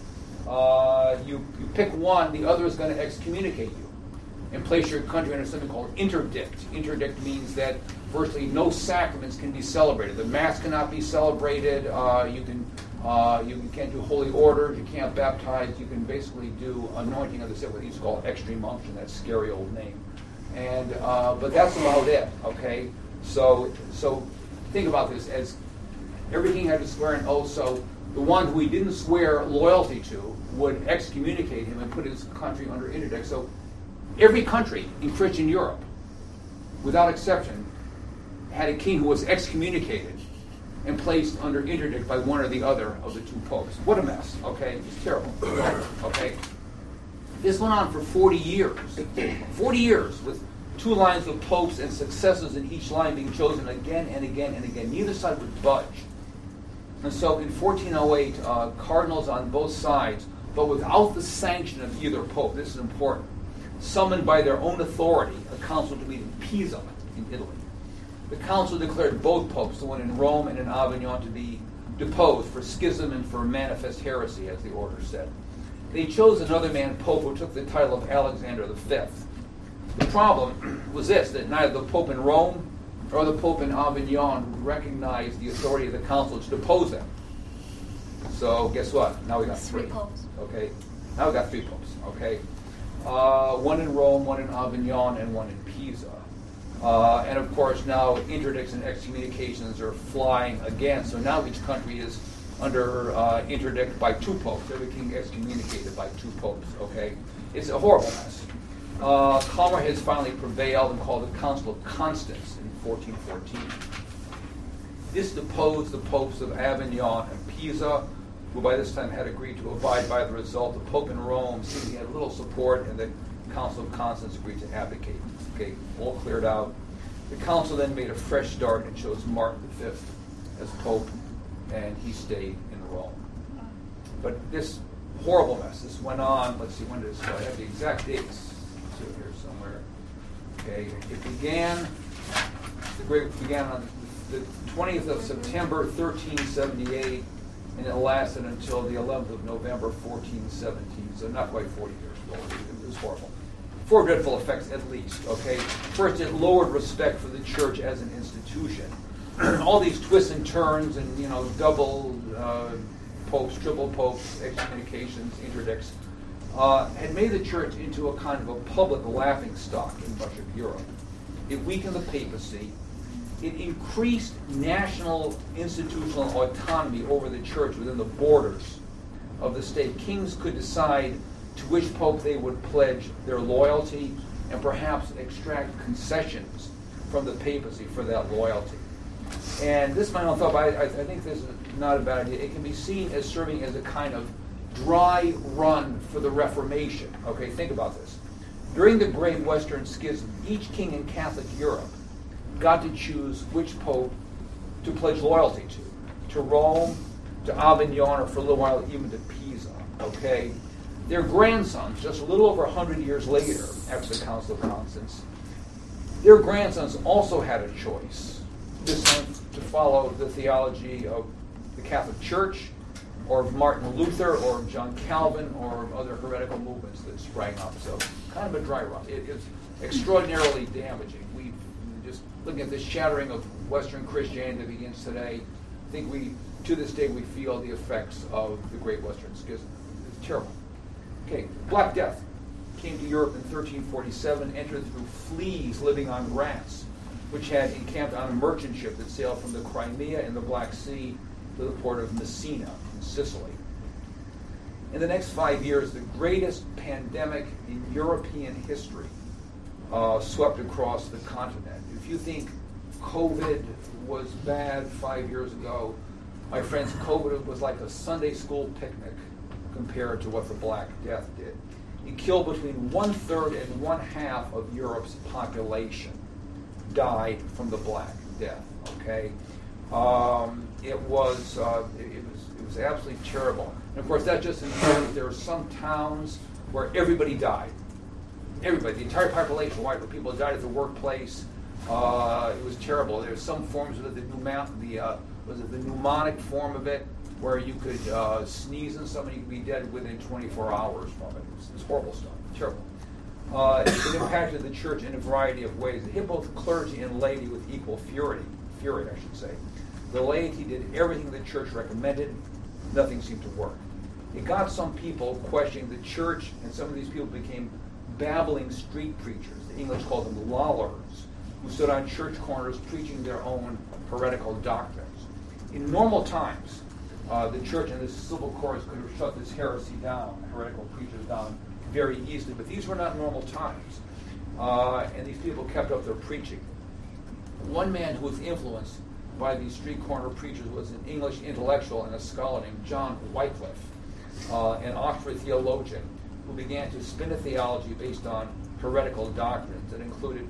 you pick one, the other is going to excommunicate you and place your country under something called interdict. Interdict means that virtually no sacraments can be celebrated. The Mass cannot be celebrated. You can't do holy orders. You can't baptize. You can basically do anointing of the sick, what used to call extreme unction. That scary old name. And but that's about it. Okay. So think about this. As every king had to swear an oath, so the one who he didn't swear loyalty to would excommunicate him and put his country under interdict. So every country in Christian Europe, without exception, had a king who was excommunicated and placed under interdict by one or the other of the two popes. What a mess, okay? It's terrible, okay? This went on for 40 years. 40 years with two lines of popes and successors in each line being chosen again and again and again. Neither side would budge. And so in 1408, cardinals on both sides, but without the sanction of either pope, this is important, summoned by their own authority a council to meet in Pisa in Italy. The council declared both popes, the one in Rome and in Avignon, to be deposed for schism and for manifest heresy, as the order said. They chose another man pope who took the title of Alexander V. The problem was this, that neither the pope in Rome or the pope in Avignon recognized the authority of the council to depose them. So guess what? Now we got three popes. Okay. Now we got three popes. Okay. One in Rome, one in Avignon, and one in Pisa. And of course now interdicts and excommunications are flying again. So now each country is under interdict by two popes. Every king excommunicated by two popes. Okay, it's a horrible mess. Calmer has finally prevailed and called the Council of Constance in 1414. This deposed the popes of Avignon and Pisa, who by this time had agreed to abide by the result. The Pope in Rome seemed he had little support, and the Council of Constance agreed to abdicate. Okay, all cleared out. The council then made a fresh start and chose Martin V as Pope, and he stayed in Rome. But this horrible mess, this went on, let's see, when did it start? I have the exact dates. Let's see it here somewhere. Okay, it began, on the 20th of September, 1378, and it lasted until the 11th of November, 1417, so not quite 40 years ago. It was horrible. Four dreadful effects, at least. Okay, first, it lowered respect for the church as an institution. All these twists and turns, and double popes, triple popes, excommunications, interdicts, had made the church into a kind of a public laughingstock in much of Europe. It weakened the papacy. It increased national institutional autonomy over the church within the borders of the state. Kings could decide to which pope they would pledge their loyalty and perhaps extract concessions from the papacy for that loyalty. And this is my own thought, but I think this is not a bad idea. It can be seen as serving as a kind of dry run for the Reformation. Okay, think about this. During the Great Western Schism, each king in Catholic Europe got to choose which pope to pledge loyalty to Rome, to Avignon, or for a little while even to Pisa. Okay? Their grandsons, just a little over 100 years later, after the Council of Constance, their grandsons also had a choice. This time to follow the theology of the Catholic Church, or of Martin Luther, or of John Calvin, or of other heretical movements that sprang up. So, kind of a dry run. It is extraordinarily damaging. We just looking at this shattering of Western Christianity that begins today. I think to this day, we feel the effects of the Great Western Schism. It's terrible. Okay, Black Death came to Europe in 1347, entered through fleas living on grass, which had encamped on a merchant ship that sailed from the Crimea in the Black Sea to the port of Messina in Sicily. In the next 5 years, the greatest pandemic in European history swept across the continent. If you think COVID was bad 5 years ago, my friends, COVID was like a Sunday school picnic compared to what the Black Death did. It killed between 1/3 and 1/2 of Europe's population died from the Black Death. Okay, it was absolutely terrible. And of course, that just means there are some towns where everybody died. Everybody, the entire population, white people died at the workplace. It was terrible. There's some forms of the pneumonic form of it, where you could sneeze on somebody, you'd be dead within 24 hours from it. It's horrible stuff. Terrible. It impacted the church in a variety of ways. It hit both clergy and laity with equal fury, I should say. The laity did everything the church recommended. Nothing seemed to work. It got some people questioning the church, and some of these people became babbling street preachers. The English called them lollers, who stood on church corners preaching their own heretical doctrines. In normal times, the church and the civil courts could have shut this heresy down, heretical preachers down, very easily, but these were not normal times. And these people kept up their preaching. One man who was influenced by these street corner preachers was an English intellectual and a scholar named John Wycliffe, an Oxford theologian who began to spin a theology based on heretical doctrines that included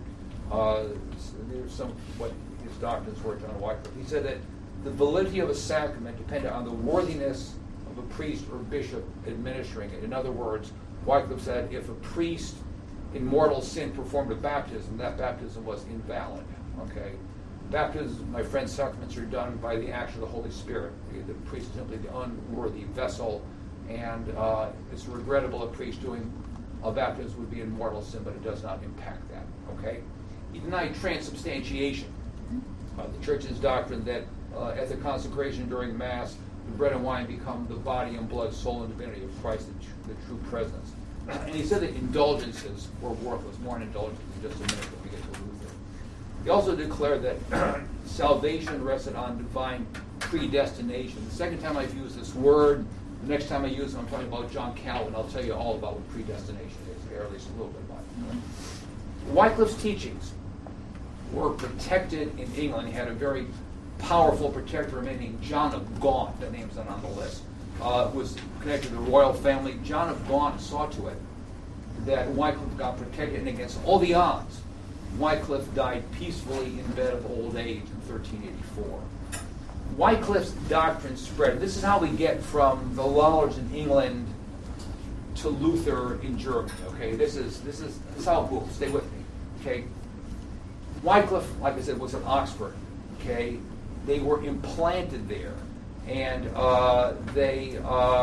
what his doctrines were, John Wycliffe. He said that the validity of a sacrament depended on the worthiness of a priest or bishop administering it. In other words, Wycliffe said if a priest in mortal sin performed a baptism, that baptism was invalid. Okay, baptism, my friends, sacraments are done by the action of the Holy Spirit. The priest is simply the unworthy vessel, and it's regrettable a priest doing a baptism would be in mortal sin, but it does not impact that. Okay, he denied transubstantiation. The church's doctrine that at the consecration during Mass, the bread and wine become the body and blood, soul, and divinity of Christ, the true presence. And he said that indulgences were worthless. More on indulgences in just a minute when we get to Luther. He also declared that salvation rested on divine predestination. The second time I've used this word, the next time I use it, I'm talking about John Calvin. I'll tell you all about what predestination is, or at least a little bit about it. Wycliffe's teachings were protected in England. He had a very powerful protector named John of Gaunt, that name's not on the list, who was connected to the royal family. John of Gaunt saw to it that Wycliffe got protected, and against all the odds, Wycliffe died peacefully in bed of old age in 1384. Wycliffe's doctrine spread. This is how we get from the Lollers in England to Luther in Germany. Okay, this is how it moves. Stay with me. Okay, Wycliffe, like I said, was at Oxford. Okay, they were implanted there, and they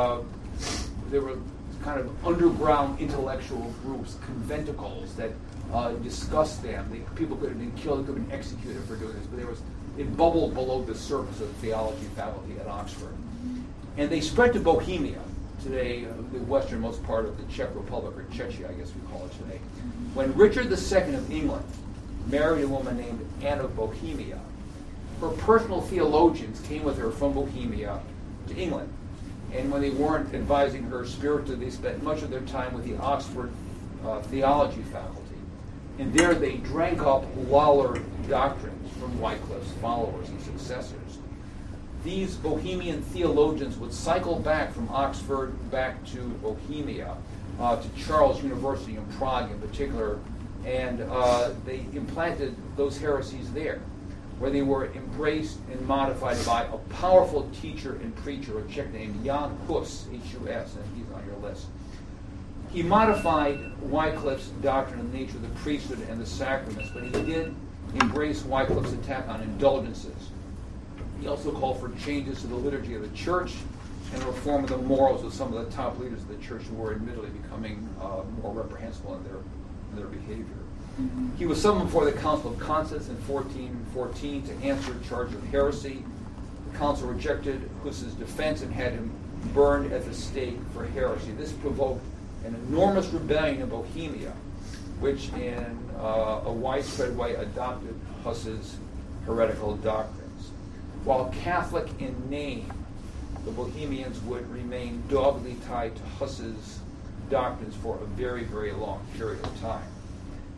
were kind of underground intellectual groups, conventicles that discussed them. People could have been killed, could have been executed for doing this, but it bubbled below the surface of the theology faculty at Oxford. And they spread to Bohemia, today the westernmost part of the Czech Republic, or Czechia, I guess we call it today. When Richard II of England married a woman named Anne of Bohemia, her personal theologians came with her from Bohemia to England. And when they weren't advising her spiritually, they spent much of their time with the Oxford theology faculty. And there they drank up Loller doctrines from Wycliffe's followers and successors. These Bohemian theologians would cycle back from Oxford back to Bohemia, to Charles University in Prague in particular, and they implanted those heresies there, where they were embraced and modified by a powerful teacher and preacher, a Czech named Jan Hus, H-U-S, and he's on your list. He modified Wycliffe's doctrine of the nature of the priesthood and the sacraments, but he did embrace Wycliffe's attack on indulgences. He also called for changes to the liturgy of the church and a reform of the morals of some of the top leaders of the church who were admittedly becoming more reprehensible in their behavior. He was summoned before the Council of Constance in 1414 to answer a charge of heresy. The council rejected Hus's defense and had him burned at the stake for heresy. This provoked an enormous rebellion in Bohemia, which in a widespread way adopted Hus's heretical doctrines. While Catholic in name, the Bohemians would remain doggedly tied to Hus's doctrines for a very, very long period of time.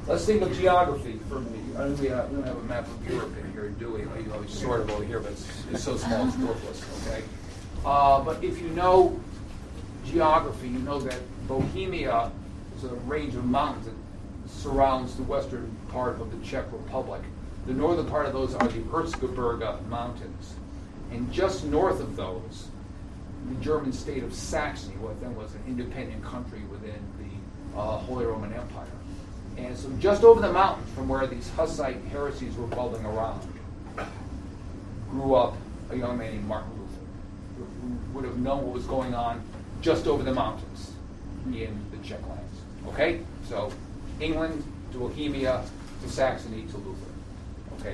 Let's think of geography for a minute. I don't we don't have a map of Europe in here, do we? Well, it's sort of over here, but it's so small it's worthless, okay? But if you know geography, you know that Bohemia is a range of mountains that surrounds the western part of the Czech Republic. The northern part of those are the Erzgebirge Mountains. And just north of those, the German state of Saxony, what then was an independent country within the Holy Roman Empire. And so just over the mountains from where these Hussite heresies were bubbling around, grew up a young man named Martin Luther, who would have known what was going on just over the mountains in the Czech lands. Okay? So England to Bohemia to Saxony to Luther. Okay?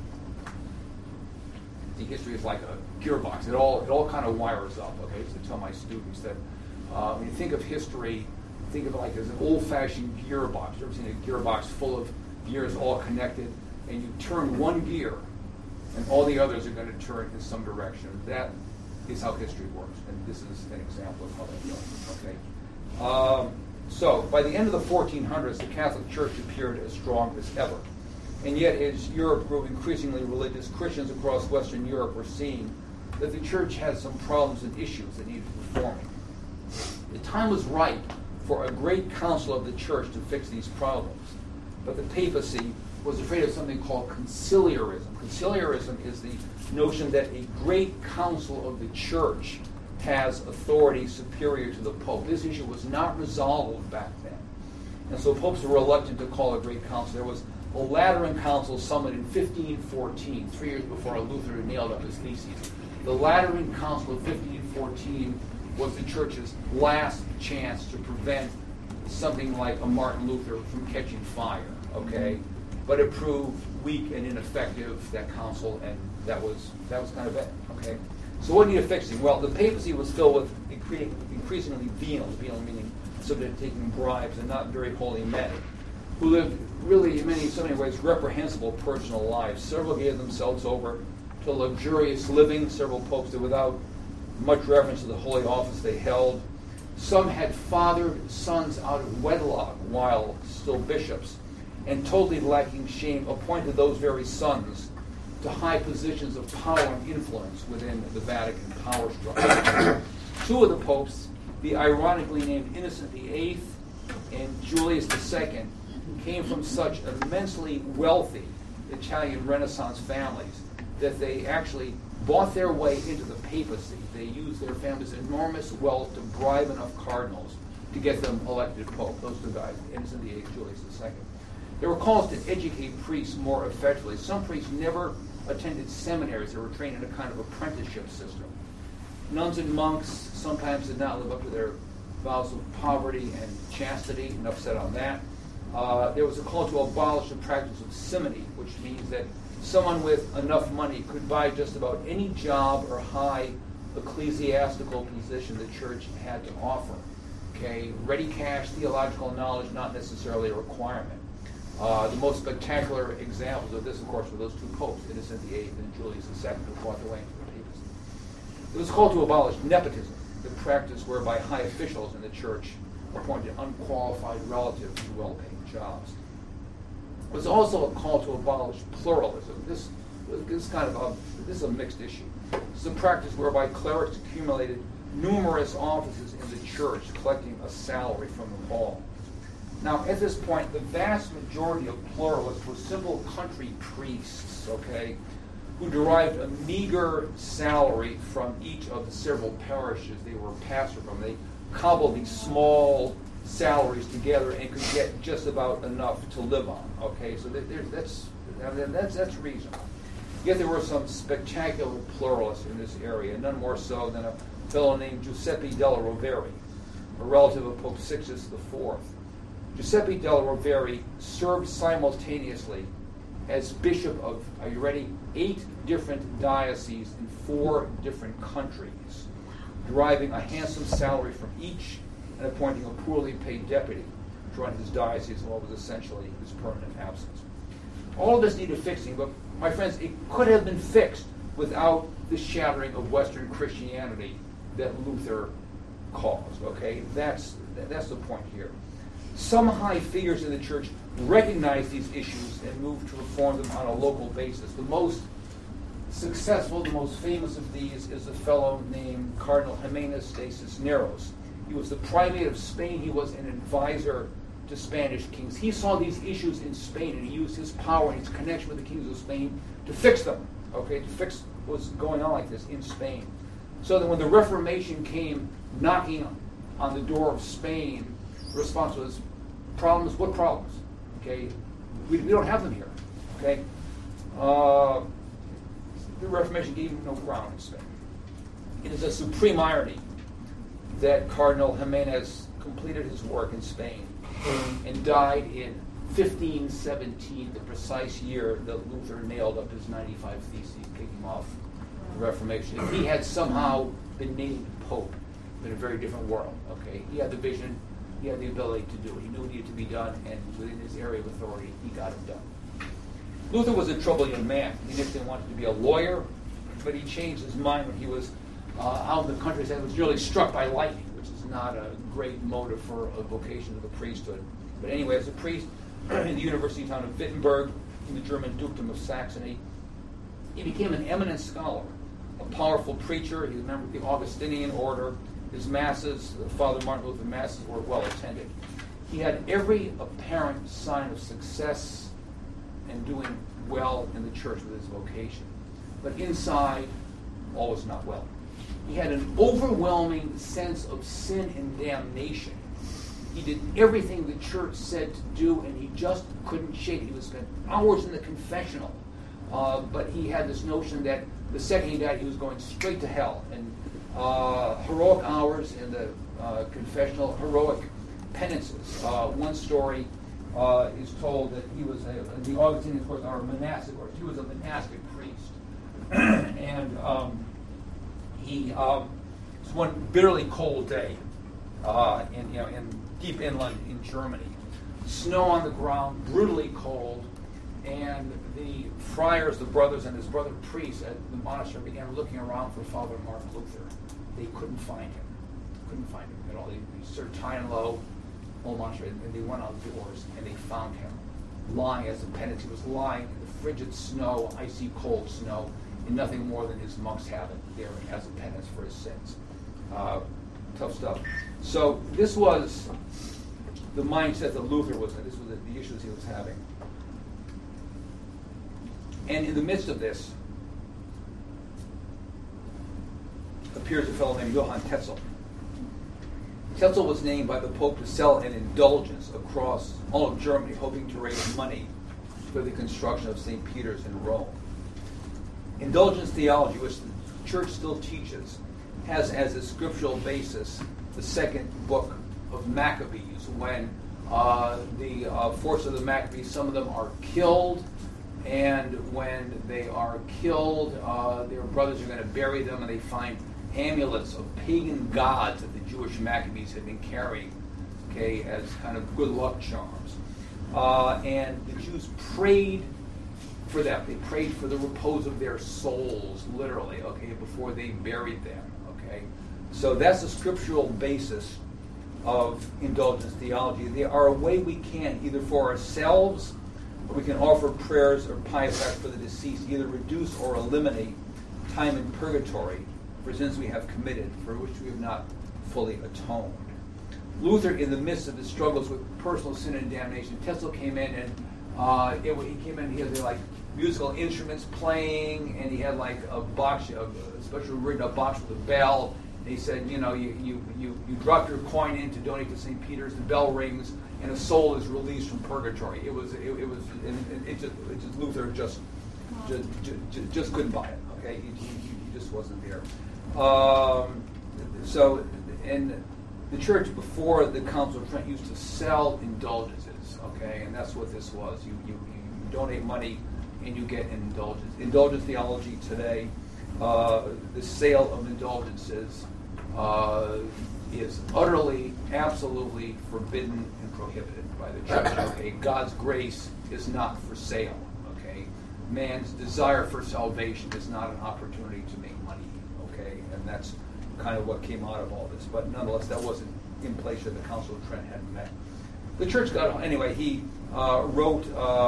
The history is like a gearbox. It all kind of wires up. Okay? So I tell my students that when you think of history, think of it like as an old-fashioned gearbox. You ever seen a gearbox full of gears all connected, and you turn one gear, and all the others are going to turn in some direction. That is how history works, and this is an example of how that goes. Okay. So by the end of the 1400s, the Catholic Church appeared as strong as ever. And yet, as Europe grew increasingly religious, Christians across Western Europe were seeing that the Church had some problems and issues that needed reforming. The time was right for a great council of the Church to fix these problems. But the papacy was afraid of something called conciliarism. Conciliarism is the notion that a great council of the Church has authority superior to the Pope. This issue was not resolved back then. And so popes were reluctant to call a great council. There was a Lateran Council summoned in 1514, 3 years before Luther nailed up his theses. The Lateran Council of 1514 was the Church's last chance to prevent something like a Martin Luther from catching fire, okay? But it proved weak and ineffective, that council, and that was kind of it, okay? So what needed fixing? Well, the papacy was filled with increasingly venal meaning subject to taking bribes, and not very holy men, who lived really, in so many ways, reprehensible personal lives. Several gave themselves over to luxurious living. Several popes did without much reverence to the holy office they held. Some had fathered sons out of wedlock while still bishops, and totally lacking shame, appointed those very sons to high positions of power and influence within the Vatican power structure. Two of the popes, the ironically named Innocent VIII and Julius II, came from such immensely wealthy Italian Renaissance families that they actually bought their way into the papacy. They used their family's enormous wealth to bribe enough cardinals to get them elected pope. Those two guys, Innocent VIII, Julius II. There were calls to educate priests more effectively. Some priests never attended seminaries. They were trained in a kind of apprenticeship system. Nuns and monks sometimes did not live up to their vows of poverty and chastity, enough said on that. There was a call to abolish the practice of simony, which means that someone with enough money could buy just about any job or high ecclesiastical position the church had to offer. Okay, ready cash, theological knowledge, not necessarily a requirement. The most spectacular examples of this, of course, were those two popes, Innocent VIII and Julius II, who fought their way into the papacy. It was called to abolish nepotism, the practice whereby high officials in the church appointed unqualified relatives to well-paying jobs. It was also a call to abolish pluralism. This is a mixed issue. This is a practice whereby clerics accumulated numerous offices in the church, collecting a salary from them all. Now, at this point, the vast majority of pluralists were simple country priests, okay, who derived a meager salary from each of the several parishes they were pastored from. They cobbled these small salaries together and could get just about enough to live on. Okay, so that's reasonable. Yet there were some spectacular pluralists in this area, none more so than a fellow named Giuseppe della Rovere, a relative of Pope Sixtus IV. Giuseppe della Rovere served simultaneously as bishop of, are you ready, 8 different dioceses in 4 different countries, deriving a handsome salary from each and appointing a poorly paid deputy to run his diocese in what was essentially his permanent absence. All of this needed fixing, but my friends, it could have been fixed without the shattering of Western Christianity that Luther caused. Okay, that's the point here. some high figures in the church recognized these issues and moved to reform them on a local basis. The most successful, the most famous of these is a fellow named Cardinal Jimenez de Cisneros. He was the primate of Spain. He was an advisor to Spanish kings. He saw these issues in Spain, and he used his power and his connection with the kings of Spain to fix them, to fix what was going on like this in Spain. So that when the Reformation came knocking on the door of Spain, the response was, problems? What problems? We don't have them here. The Reformation gave him no ground in Spain. It is a supreme irony that Cardinal Jimenez completed his work in Spain and died in 1517, the precise year that Luther nailed up his 95 Theses, kicking off the Reformation. If he had somehow been named Pope in a very different world, he had the vision, he had the ability to do it. He knew it needed to be done, and within his area of authority, he got it done. Luther was a troubled young man. He initially wanted to be a lawyer, but he changed his mind when he was out in the countryside and was really struck by lightning, which is not a great motive for a vocation to the priesthood. But anyway, as a priest in the university town of Wittenberg, in the German dukedom of Saxony, he became an eminent scholar, a powerful preacher. He was a member of the Augustinian order. His masses, Father Martin Luther masses, were well attended. He had every apparent sign of success and doing well in the church with his vocation. But inside, all was not well. He had an overwhelming sense of sin and damnation. He did everything the church said to do, and he just couldn't shake it. He would spend hours in the confessional, but he had this notion that the second he died, he was going straight to hell. And heroic hours in the confessional, heroic penances. One story is told that he was the Augustinians, of course, are a monastic order. He was a monastic priest, and he it was one bitterly cold day in deep inland in Germany. Snow on the ground, brutally cold, and the friars, the brothers, and his brother priests at the monastery began looking around for Father Martin Luther. They couldn't find him. Couldn't find him at all. They searched high and low, whole monastery, and they went outdoors and they found him lying as a penitent. He was lying in the frigid snow, icy cold snow, in nothing more than his monk's habit there as a penance for his sins. Tough stuff. So this was the mindset that Luther was in. This was the issues he was having. And in the midst of this appears a fellow named Johann Tetzel. Tetzel was named by the Pope to sell an indulgence across all of Germany, hoping to raise money for the construction of St. Peter's in Rome. Indulgence theology, which the Church still teaches, has as a scriptural basis the second book of Maccabees, when the force of the Maccabees, some of them are killed, and when they are killed, their brothers are going to bury them, and they find amulets of pagan gods that the Jewish Maccabees had been carrying, as kind of good luck charms. And the Jews prayed for them. They prayed for the repose of their souls, literally, before they buried them, So that's the scriptural basis of indulgence theology. They are a way we can, either for ourselves, or we can offer prayers or pious acts for the deceased, either reduce or eliminate time in purgatory for sins we have committed, for which we have not fully atoned. Luther, in the midst of his struggles with personal sin and damnation, Tetzel came in and he had musical instruments playing, and he had like a box, a special rigged up box with a bell. And he said, you drop your coin in to donate to St. Peter's, the bell rings, and a soul is released from purgatory. Luther just couldn't buy it. He just wasn't there. So, and the church before the Council of Trent used to sell indulgences, and that's what this was. You donate money and you get an indulgence. Indulgence theology today, the sale of indulgences is utterly, absolutely forbidden and prohibited by the church. God's grace is not for sale. Man's desire for salvation is not an opportunity to make money. And that's kind of what came out of all this. But nonetheless, that wasn't in place that the Council of Trent hadn't met. the church got, anyway, he wrote,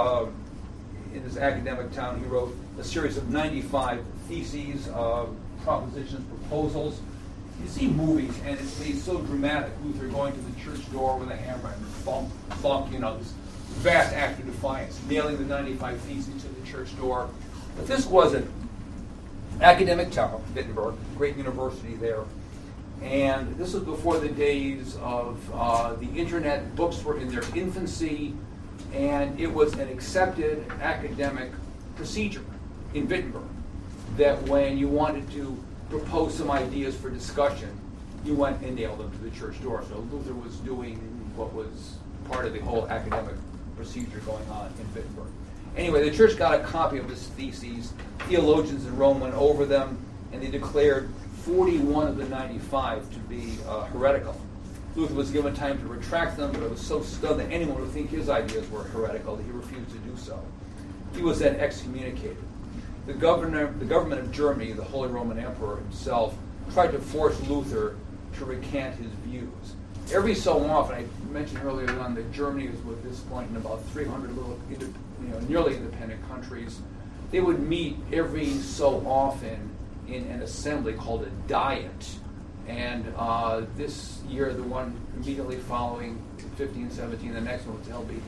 in his academic town, he wrote a series of 95 theses, propositions, proposals. You see movies, and it's so dramatic. Luther going to the church door with a hammer and thump, thump, this vast act of defiance, nailing the 95 theses to the church door. But this was an academic town, Wittenberg, great university there. And this was before the days of the internet. Books were in their infancy, and it was an accepted academic procedure in Wittenberg that when you wanted to propose some ideas for discussion, you went and nailed them to the church door. So Luther was doing what was part of the whole academic procedure going on in Wittenberg. Anyway, the church got a copy of his theses. Theologians in Rome went over them, and they declared 41 of the 95 to be heretical. Luther was given time to retract them, but it was so stunned that anyone would think his ideas were heretical that he refused to do so. He was then excommunicated. The government of Germany, the Holy Roman Emperor himself, tried to force Luther to recant his views. Every so often, I mentioned earlier on that Germany was at this point in about 300 little, nearly independent countries. They would meet every so often in an assembly called a Diet. And this year, the one immediately following 1517, the next one was held in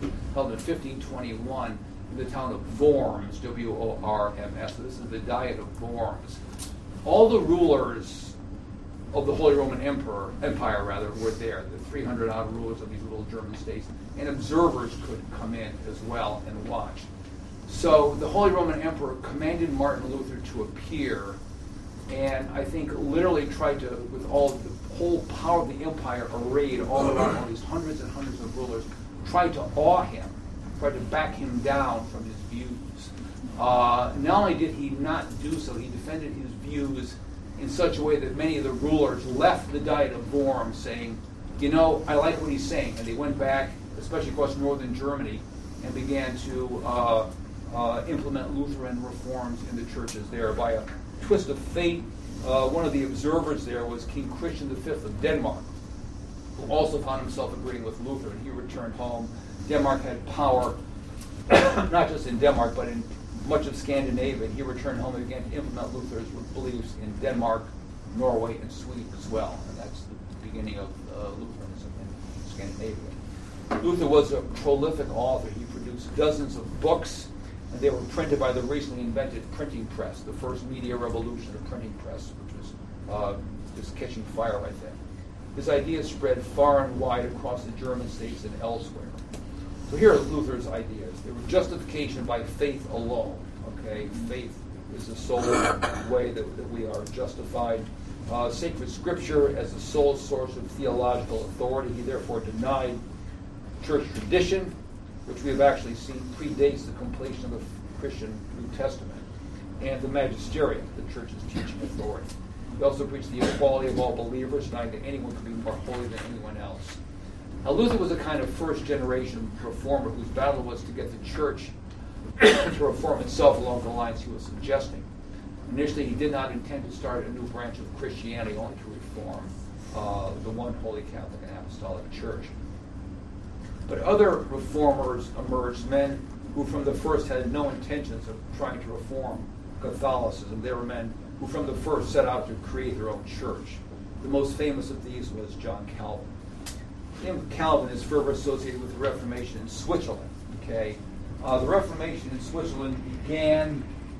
1521 in the town of Worms, W-O-R-M-S. So this is the Diet of Worms. All the rulers of the Holy Roman Empire were there, the 300-odd rulers of these little German states, and observers could come in as well and watch. So the Holy Roman Emperor commanded Martin Luther to appear, and I think literally tried to, with all the whole power of the empire arrayed all around all these hundreds and hundreds of rulers, tried to awe him, tried to back him down from his views. Not only did he not do so, he defended his views in such a way that many of the rulers left the Diet of Worms saying, I like what he's saying. And they went back, especially across northern Germany, and began to implement Lutheran reforms in the churches there. By a twist of fate, one of the observers there was King Christian V of Denmark, who also found himself agreeing with Luther, and he returned home. Denmark had power, not just in Denmark, but in much of Scandinavia, and he returned home and began to implement Luther's beliefs in Denmark, Norway, and Sweden as well. And that's the beginning of Lutheranism in Scandinavia. Luther was a prolific author. He produced dozens of books, and they were printed by the recently invented printing press, the first media revolution of printing press, which was just catching fire right then. His ideas spread far and wide across the German states and elsewhere. So here are Luther's ideas. They were justification by faith alone. Okay, faith is the sole way that we are justified. Sacred Scripture as the sole source of theological authority. He therefore denied church tradition, which we have actually seen predates the completion of the Christian New Testament, and the magisterium, the church's teaching authority. He also preached the equality of all believers, denying that anyone could be more holy than anyone else. Now, Luther was a kind of first-generation reformer whose battle was to get the church to reform itself along the lines he was suggesting. Initially, he did not intend to start a new branch of Christianity, only to reform the one Holy Catholic and Apostolic Church. But other reformers emerged, men who from the first had no intentions of trying to reform Catholicism. They were men who from the first set out to create their own church. The most famous of these was John Calvin. The name of Calvin is further associated with the Reformation in Switzerland. Okay, the Reformation in Switzerland began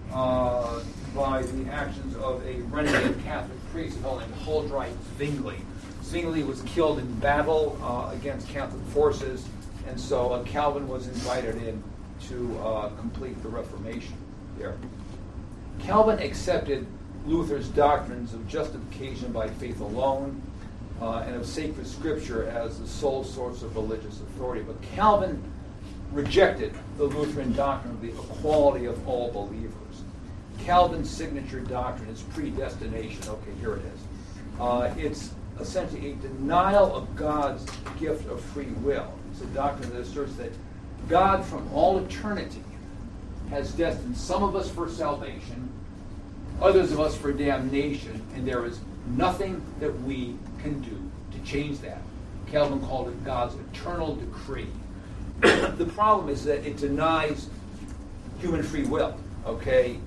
by the actions of a renegade Catholic priest named Huldrych Zwingli. Zwingli was killed in battle against Catholic forces, and so Calvin was invited in to complete the Reformation there. Calvin accepted Luther's doctrines of justification by faith alone and of sacred Scripture as the sole source of religious authority. But Calvin rejected the Lutheran doctrine of the equality of all believers. Calvin's signature doctrine is predestination. Okay, here it is. It's essentially a denial of God's gift of free will. It's a doctrine that asserts that God from all eternity has destined some of us for salvation, others of us for damnation, and there is nothing that we can do to change that. Calvin called it God's eternal decree. The problem is that it denies human free will. Okay,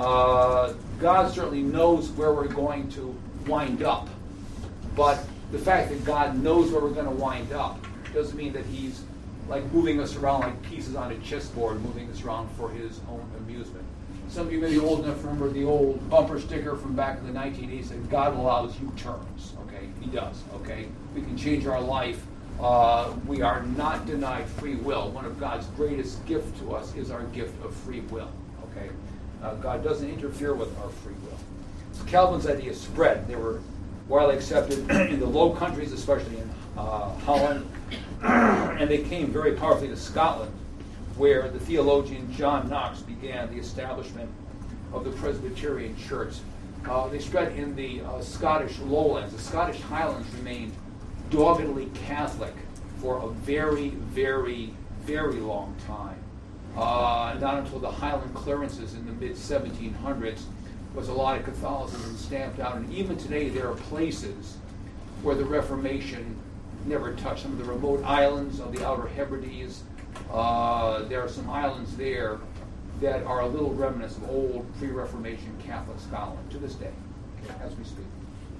God certainly knows where we're going to wind up, but the fact that God knows where we're going to wind up doesn't mean that He's like moving us around like pieces on a chessboard, moving us around for His own amusement. Some of you may be old enough to remember the old bumper sticker from back in the 1980s that God allows U-turns. Okay, He does. Okay, we can change our life. We are not denied free will. One of God's greatest gifts to us is our gift of free will. Okay, God doesn't interfere with our free will. So Calvin's ideas spread. They were widely accepted in the Low Countries, especially in Holland, and they came very powerfully to Scotland, where the theologian John Knox began the establishment of the Presbyterian Church. They spread in the Scottish lowlands. The Scottish Highlands remained doggedly Catholic for a very, very, very long time. Not until the Highland clearances in the mid-1700s was a lot of Catholicism stamped out. And even today there are places where the Reformation never touched. Some of the remote islands of the Outer Hebrides, there are some islands there that are little remnants of old pre-Reformation Catholic Scotland to this day, okay, as we speak.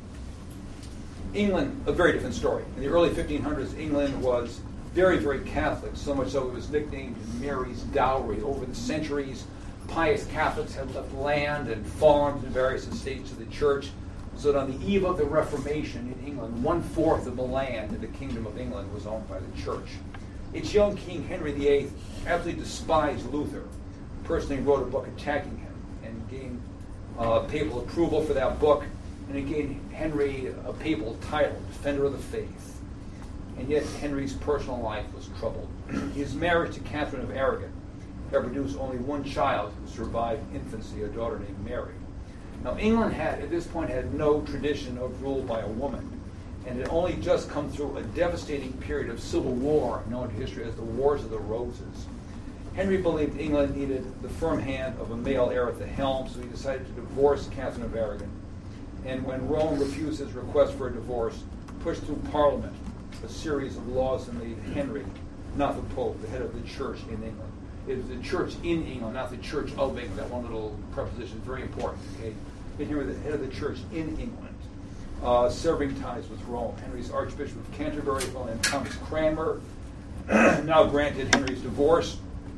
England, a very different story. In the early 1500s, England was very, very Catholic, so much so it was nicknamed Mary's Dowry. Over the centuries, pious Catholics had left land and farms in various estates to the church, so that on the eve of the Reformation in England, 1/4 of the land in the Kingdom of England was owned by the church. Its young King Henry VIII absolutely despised Luther, personally wrote a book attacking him, and gained papal approval for that book, and it gave Henry a papal title, Defender of the Faith. And yet Henry's personal life was troubled. His marriage to Catherine of Aragon had produced only one child who survived infancy, a daughter named Mary. Now England had, at this point, had no tradition of rule by a woman, and had only just come through a devastating period of civil war known in history as the Wars of the Roses. Henry believed England needed the firm hand of a male heir at the helm, so he decided to divorce Catherine of Aragon. And when Rome refused his request for a divorce, pushed through Parliament a series of laws that made Henry, not the Pope, the head of the church in England. It was the church in England, not the church of England. That one little preposition is very important. Okay, made Henry the head of the church in England, severing ties with Rome. Henry's Archbishop of Canterbury, and Thomas Cranmer, now granted Henry's divorce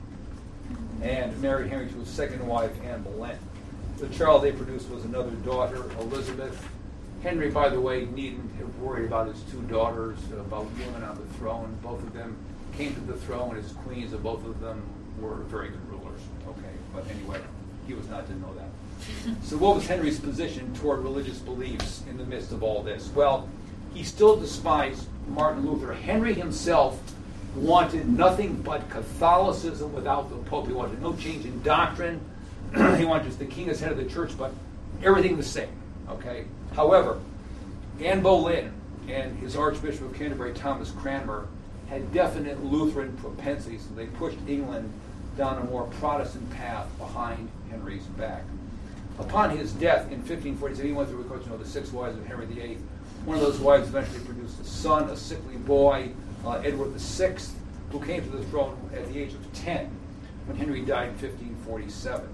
and married Henry to his second wife, Anne Boleyn. The child they produced was another daughter, Elizabeth. Henry, by the way, needn't have worried about his two daughters, about women on the throne. Both of them came to the throne as queens, and both of them were very good rulers. Okay, but anyway, he was not to know that. So what was Henry's position toward religious beliefs in the midst of all this? Well, he still despised Martin Luther. Henry himself wanted nothing but Catholicism without the Pope. He wanted no change in doctrine. He wanted just the king as head of the church, but everything the same. Okay. However, Anne Boleyn and his Archbishop of Canterbury, Thomas Cranmer, had definite Lutheran propensities, so they pushed England down a more Protestant path behind Henry's back. Upon his death in 1547, he went through, of course, the 6 wives of Henry VIII. One of those wives eventually produced a son, a sickly boy, Edward VI, who came to the throne at the age of 10 when Henry died in 1547.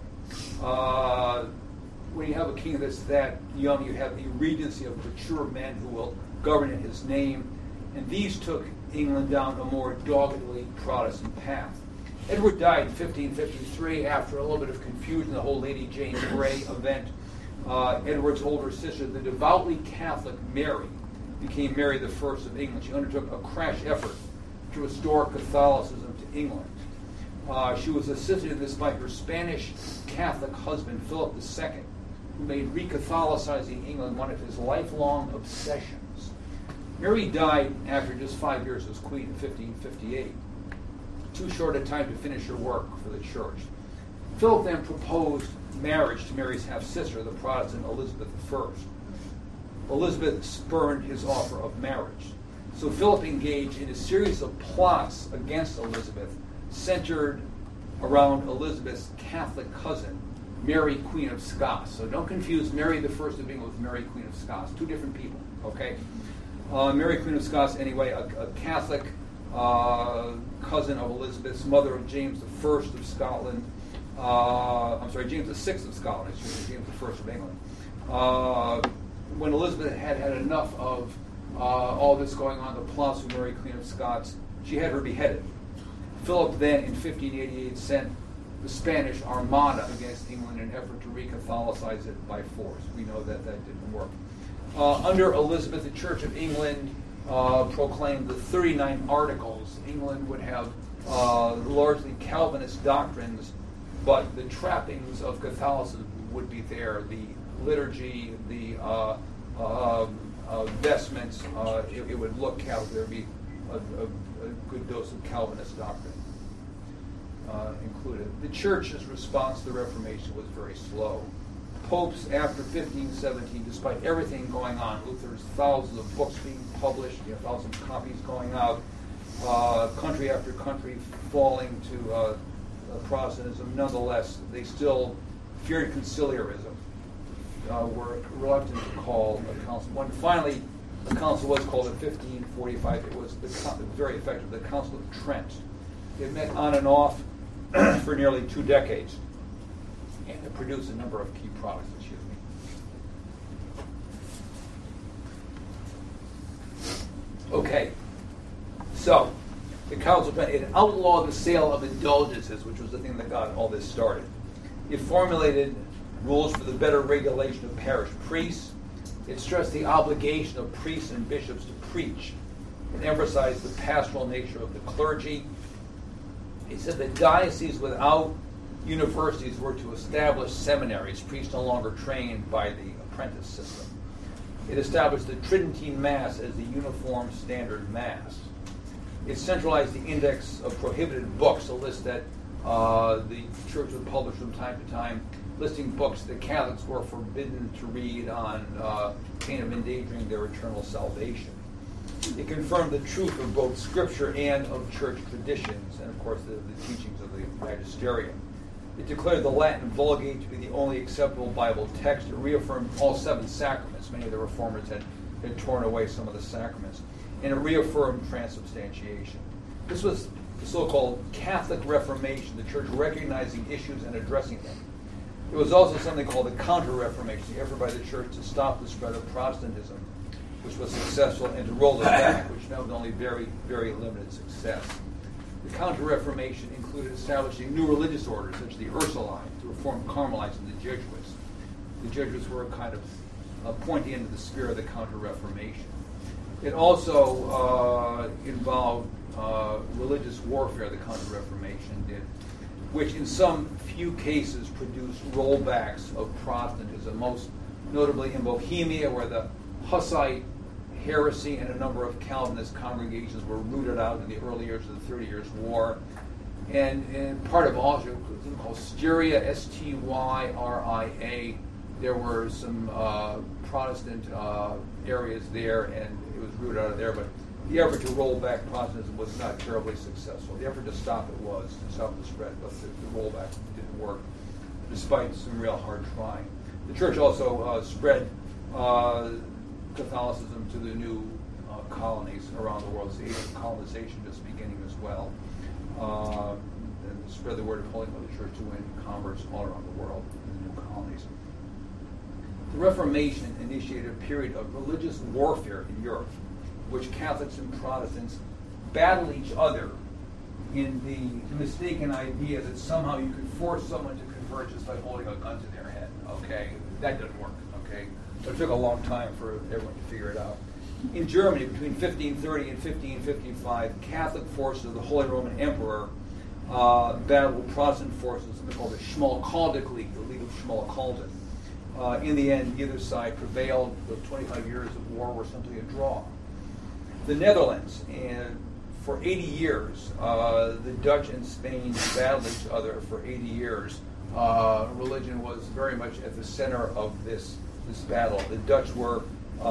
When you have a king that's that young, you have the regency of mature men who will govern in his name, and these took England down a more doggedly Protestant path. Edward died in 1553 after a little bit of confusion, the whole Lady Jane Grey event. Edward's older sister, the devoutly Catholic Mary, became Mary I of England. She undertook a crash effort to restore Catholicism to England. She was assisted in this by her Spanish Catholic husband, Philip II, who made re-Catholicizing England one of his lifelong obsessions. Mary died after just 5 years as queen in 1558, too short a time to finish her work for the church. Philip then proposed marriage to Mary's half-sister, the Protestant Elizabeth I. Elizabeth spurned his offer of marriage. So Philip engaged in a series of plots against Elizabeth, centered around Elizabeth's Catholic cousin, Mary, Queen of Scots. So don't confuse Mary I of England with Mary, Queen of Scots. Two different people, okay? Mary Queen of Scots, anyway, a Catholic cousin of Elizabeth's, mother of James I of Scotland. James VI of Scotland, excuse me, James I of England. When Elizabeth had enough of all this going on, the plots of Mary Queen of Scots, she had her beheaded. Philip then, in 1588, sent the Spanish Armada against England in an effort to re-Catholicize it by force. We know that didn't work. Under Elizabeth, the Church of England proclaimed the 39 Articles. England would have largely Calvinist doctrines, but the trappings of Catholicism would be there. The liturgy, the vestments, it would look Catholic. There would be a good dose of Calvinist doctrine included. The Church's response to the Reformation was very slow. Popes after 1517, despite everything going on, Luther's thousands of books being published, thousands of copies going out, country after country falling to Protestantism, nonetheless, they still feared conciliarism, were reluctant to call a council. When finally the council was called in 1545, it was very effective, the Council of Trent. It met on and off for nearly 2 decades, and it produced a number of key products. Okay, so the Council of Trent, it outlawed the sale of indulgences, which was the thing that got all this started. It formulated rules for the better regulation of parish priests. It stressed the obligation of priests and bishops to preach. It emphasized the pastoral nature of the clergy. It said that dioceses without universities were to establish seminaries, priests no longer trained by the apprentice system. It established the Tridentine Mass as the uniform standard Mass. It centralized the index of prohibited books, a list that the Church would publish from time to time, listing books that Catholics were forbidden to read on pain of endangering their eternal salvation. It confirmed the truth of both Scripture and of Church traditions, and of course the teachings of the Magisterium. It declared the Latin Vulgate to be the only acceptable Bible text. It reaffirmed all 7 sacraments. Many of the reformers had torn away some of the sacraments. And it reaffirmed transubstantiation. This was the so-called Catholic Reformation, the Church recognizing issues and addressing them. There was also something called the Counter-Reformation, the effort by the Church to stop the spread of Protestantism, which was successful, and to roll it back, which found only very, very limited success. The Counter-Reformation included establishing new religious orders, such as the Ursulines, the Reformed Carmelites, and the Jesuits. The Jesuits were kind of pointing into the spirit of the Counter-Reformation. It also involved religious warfare, the Counter-Reformation did, which in some few cases produced rollbacks of Protestantism, most notably in Bohemia, where the Hussite heresy and a number of Calvinist congregations were rooted out in the early years of the 30 Years' War. And in part of Austria, something called Styria, Styria, there were some Protestant areas there, and it was rooted out of there. But the effort to roll back Protestantism was not terribly successful. The effort to stop it was, to stop the spread, but the rollback didn't work, despite some real hard trying. The Church also spread Catholicism to the new colonies around the world. It's the age of colonization just beginning as well. And spread the word of Holy Mother Church to win converts all around the world in the new colonies. The Reformation initiated a period of religious warfare in Europe, which Catholics and Protestants battled each other in the mistaken idea that somehow you could force someone to convert just by holding a gun to their head. Okay, that doesn't work. Okay, so it took a long time for everyone to figure it out. In Germany, between 1530 and 1555, Catholic forces of the Holy Roman Emperor battled Protestant forces, something called the Schmalkaldic League, the League of Schmalkalden. In the end, neither side prevailed. The 25 years of war were simply a draw. The Netherlands, and for 80 years, the Dutch and Spain battled each other for 80 years. Religion was very much at the center of this battle. The Dutch were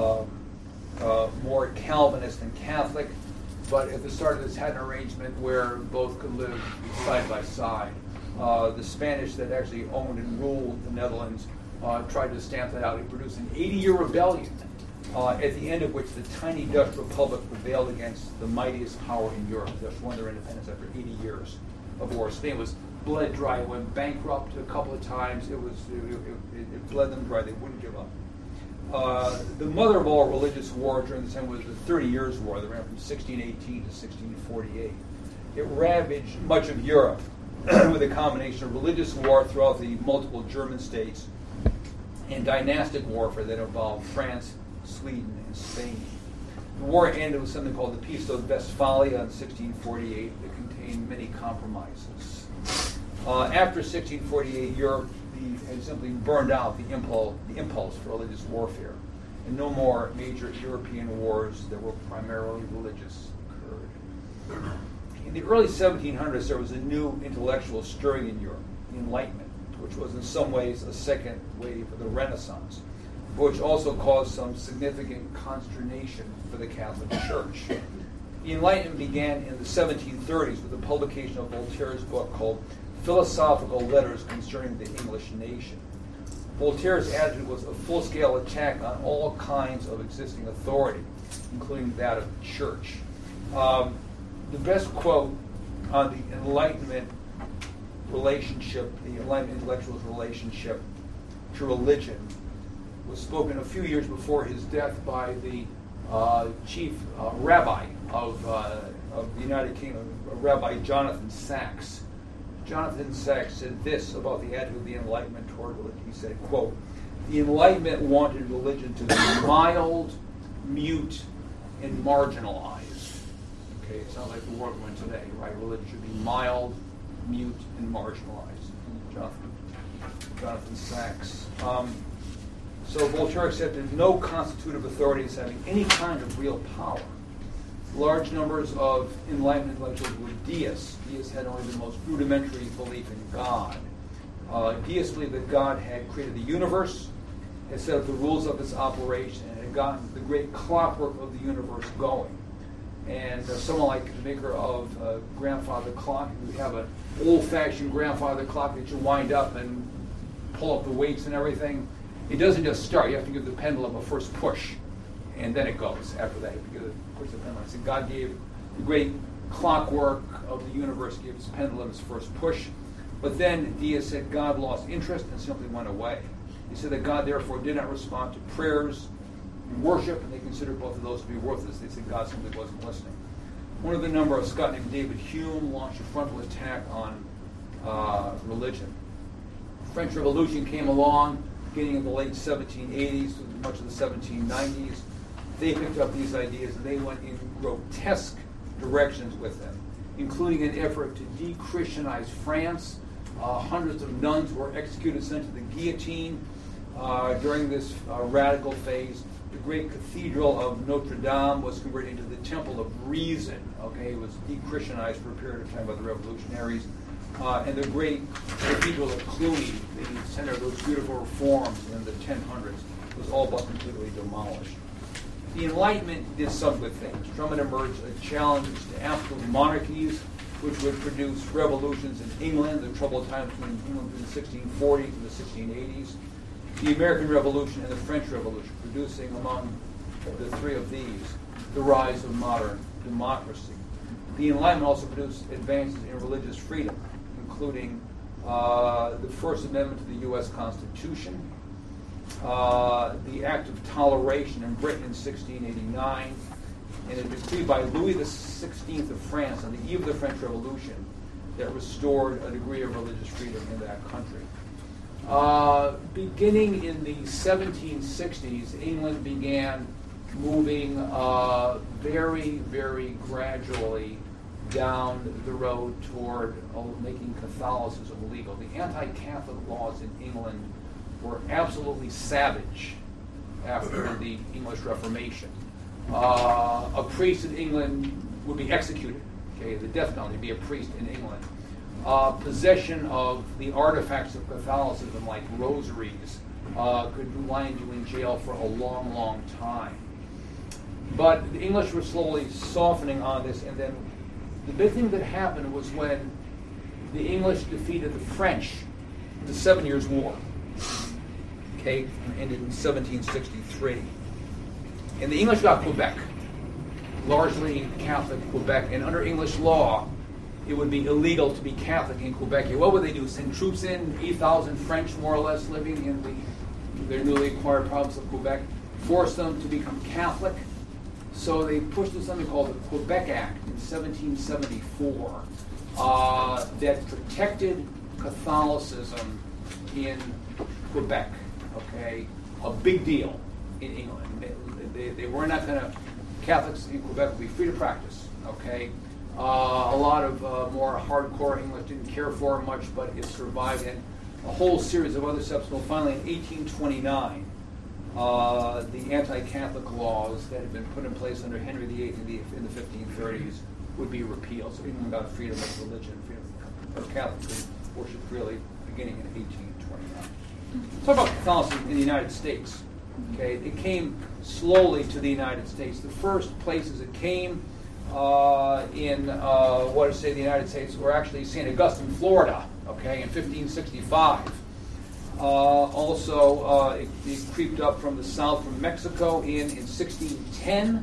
more Calvinist than Catholic, but at the start of this had an arrangement where both could live side by side. The Spanish that actually owned and ruled the Netherlands tried to stamp that out. It produced an 80-year rebellion at the end of which the tiny Dutch Republic prevailed against the mightiest power in Europe. The Dutch won their independence after 80 years of war. Spain was bled dry, went bankrupt a couple of times. It bled them dry. They wouldn't give up. The mother of all religious war during this time was the 30 Years' War that ran from 1618 to 1648. It ravaged much of Europe with a combination of religious war throughout the multiple German states and dynastic warfare that involved France, Sweden, and Spain. The war ended with something called the Peace of Westphalia in 1648 that contained many compromises. After 1648, Europe had simply burned out the impulse for religious warfare, and no more major European wars that were primarily religious occurred. In the early 1700s, there was a new intellectual stirring in Europe, the Enlightenment, which was in some ways a second wave of the Renaissance, which also caused some significant consternation for the Catholic Church. The Enlightenment began in the 1730s with the publication of Voltaire's book called Philosophical Letters Concerning the English Nation. Voltaire's attitude was a full-scale attack on all kinds of existing authority, including that of the Church. The best quote on the Enlightenment relationship, the Enlightenment intellectual's relationship to religion, was spoken a few years before his death by the chief rabbi of the United Kingdom, Rabbi Jonathan Sacks. Jonathan Sacks said this about the attitude of the Enlightenment toward religion. He said, quote, "The Enlightenment wanted religion to be mild, mute, and marginalized." Okay, it sounds like the world we're in today, right? Religion should be mild, mute, and marginalized. Jonathan Sacks. So Voltaire accepted no constitutive authority as having any kind of real power. Large numbers of Enlightenment intellectuals were deists. Deists had only the most rudimentary belief in God. Deists believed that God had created the universe, had set up the rules of its operation, and had gotten the great clockwork of the universe going. And someone like the maker of grandfather clock, you have an old-fashioned grandfather clock that you wind up and pull up the weights and everything. It doesn't just start. You have to give the pendulum a first push, and then it goes after that. You have to push the pendulum. So God gave the great clockwork of the universe, gave its pendulum its first push. But then deists said God lost interest and simply went away. He said that God therefore did not respond to prayers and worship, and they considered both of those to be worthless. They said God simply wasn't listening. One of the number, a Scot named David Hume, launched a frontal attack on religion. The French Revolution came along, beginning in the late 1780s to much of the 1790s. They picked up these ideas and they went in grotesque directions with them, including an effort to de-Christianize France. Hundreds of nuns were executed, sent to the guillotine during this radical phase. The great cathedral of Notre Dame was converted into the Temple of Reason. Okay, it was de-Christianized for a period of time by the revolutionaries. And the great cathedral of Cluny, the center of those beautiful reforms in the 1000s, was all but completely demolished. The Enlightenment did some good things. From it emerged a challenge to absolute monarchies, which would produce revolutions in England, the troubled times between England in the 1640s and the 1680s, the American Revolution and the French Revolution, producing among the three of these the rise of modern democracy. The Enlightenment also produced advances in religious freedom, including the First Amendment to the U.S. Constitution, the Act of Toleration in Britain in 1689, and a decree by Louis XVI of France on the eve of the French Revolution that restored a degree of religious freedom in that country. Beginning in the 1760s, England began moving very, very gradually down the road toward making Catholicism legal. The anti-Catholic laws in England were absolutely savage after the English Reformation. A priest in England would be executed. Okay, the death penalty would be a priest in England. Possession of the artifacts of Catholicism, like rosaries, could land you in jail for a long, long time. But the English were slowly softening on this, and then the big thing that happened was when the English defeated the French in the 7 Years' War. Okay, ended in 1763. And the English got Quebec, largely Catholic Quebec. And under English law, it would be illegal to be Catholic in Quebec. What would they do? Send troops in, 8,000 French more or less living in their newly acquired province of Quebec, force them to become Catholic. So they pushed through something called the Quebec Act in 1774 that protected Catholicism in Quebec. Okay, a big deal in England. They were not going to, Catholics in Quebec would be free to practice. Okay, a lot of more hardcore English didn't care for it much, but it survived, and a whole series of other steps. Well, finally, in 1829, the anti-Catholic laws that had been put in place under Henry VIII in the 1530s would be repealed. So England got freedom of religion, freedom of Catholics to worship freely, beginning in 1829. Talk about Catholicism in the United States. Okay, it came slowly to the United States. The first places it came in the United States were actually St. Augustine, Florida. Okay, in 1565. It creeped up from the south from Mexico in 1610.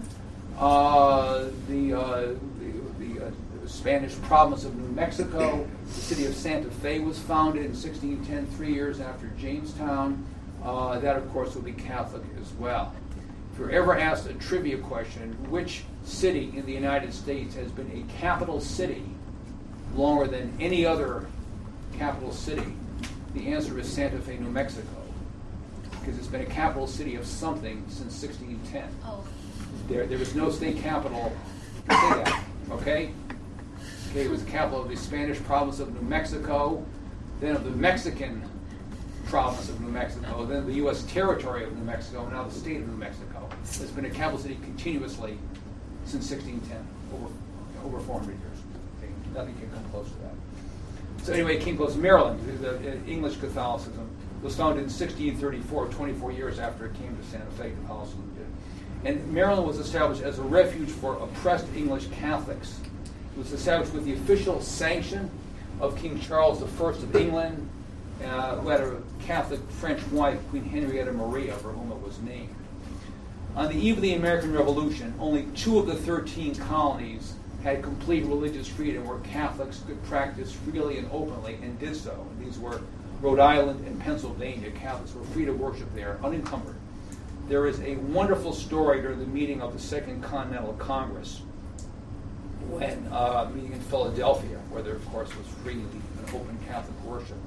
The Spanish province of New Mexico, the city of Santa Fe was founded in 1610, 3 years after Jamestown. That, of course, will be Catholic as well. If you're ever asked a trivia question, which city in the United States has been a capital city longer than any other capital city, the answer is Santa Fe, New Mexico, because it's been a capital city of something since 1610. Oh. There was no state capital to say that, okay? Okay, it was the capital of the Spanish province of New Mexico, then of the Mexican province of New Mexico, then the U.S. territory of New Mexico, and now the state of New Mexico. It's been a capital city continuously since 1610, over 400 years. Okay? Nothing can come close to that. So anyway, it came close. Maryland, the English Catholicism, was founded in 1634, 24 years after it came to Santa Fe, Catholicism did. And Maryland was established as a refuge for oppressed English Catholics. It was established with the official sanction of King Charles I of England, who had a Catholic French wife, Queen Henrietta Maria, for whom it was named. On the eve of the American Revolution, only 2 of the 13 colonies had complete religious freedom where Catholics could practice freely and openly, and did so. And these were Rhode Island and Pennsylvania. Catholics were free to worship there, unencumbered. There is a wonderful story during the meeting of the Second Continental Congress, when meeting in Philadelphia, where there, of course, was free and open Catholic worship,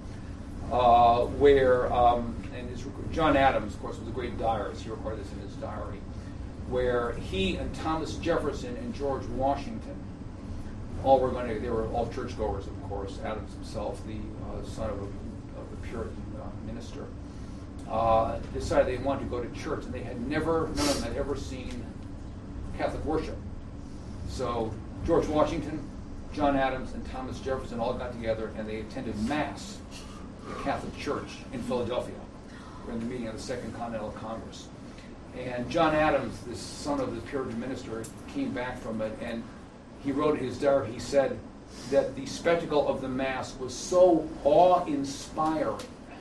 John Adams, of course, was a great diarist. He recorded this in his diary, where he and Thomas Jefferson and George Washington they were all churchgoers, of course. Adams himself, the son of a Puritan minister, decided they wanted to go to church, and none of them had ever seen Catholic worship. So George Washington, John Adams, and Thomas Jefferson all got together, and they attended Mass at the Catholic Church in Philadelphia during the meeting of the Second Continental Congress. And John Adams, the son of the Puritan minister, came back from it, and he wrote in his diary, he said that the spectacle of the Mass was so awe-inspiring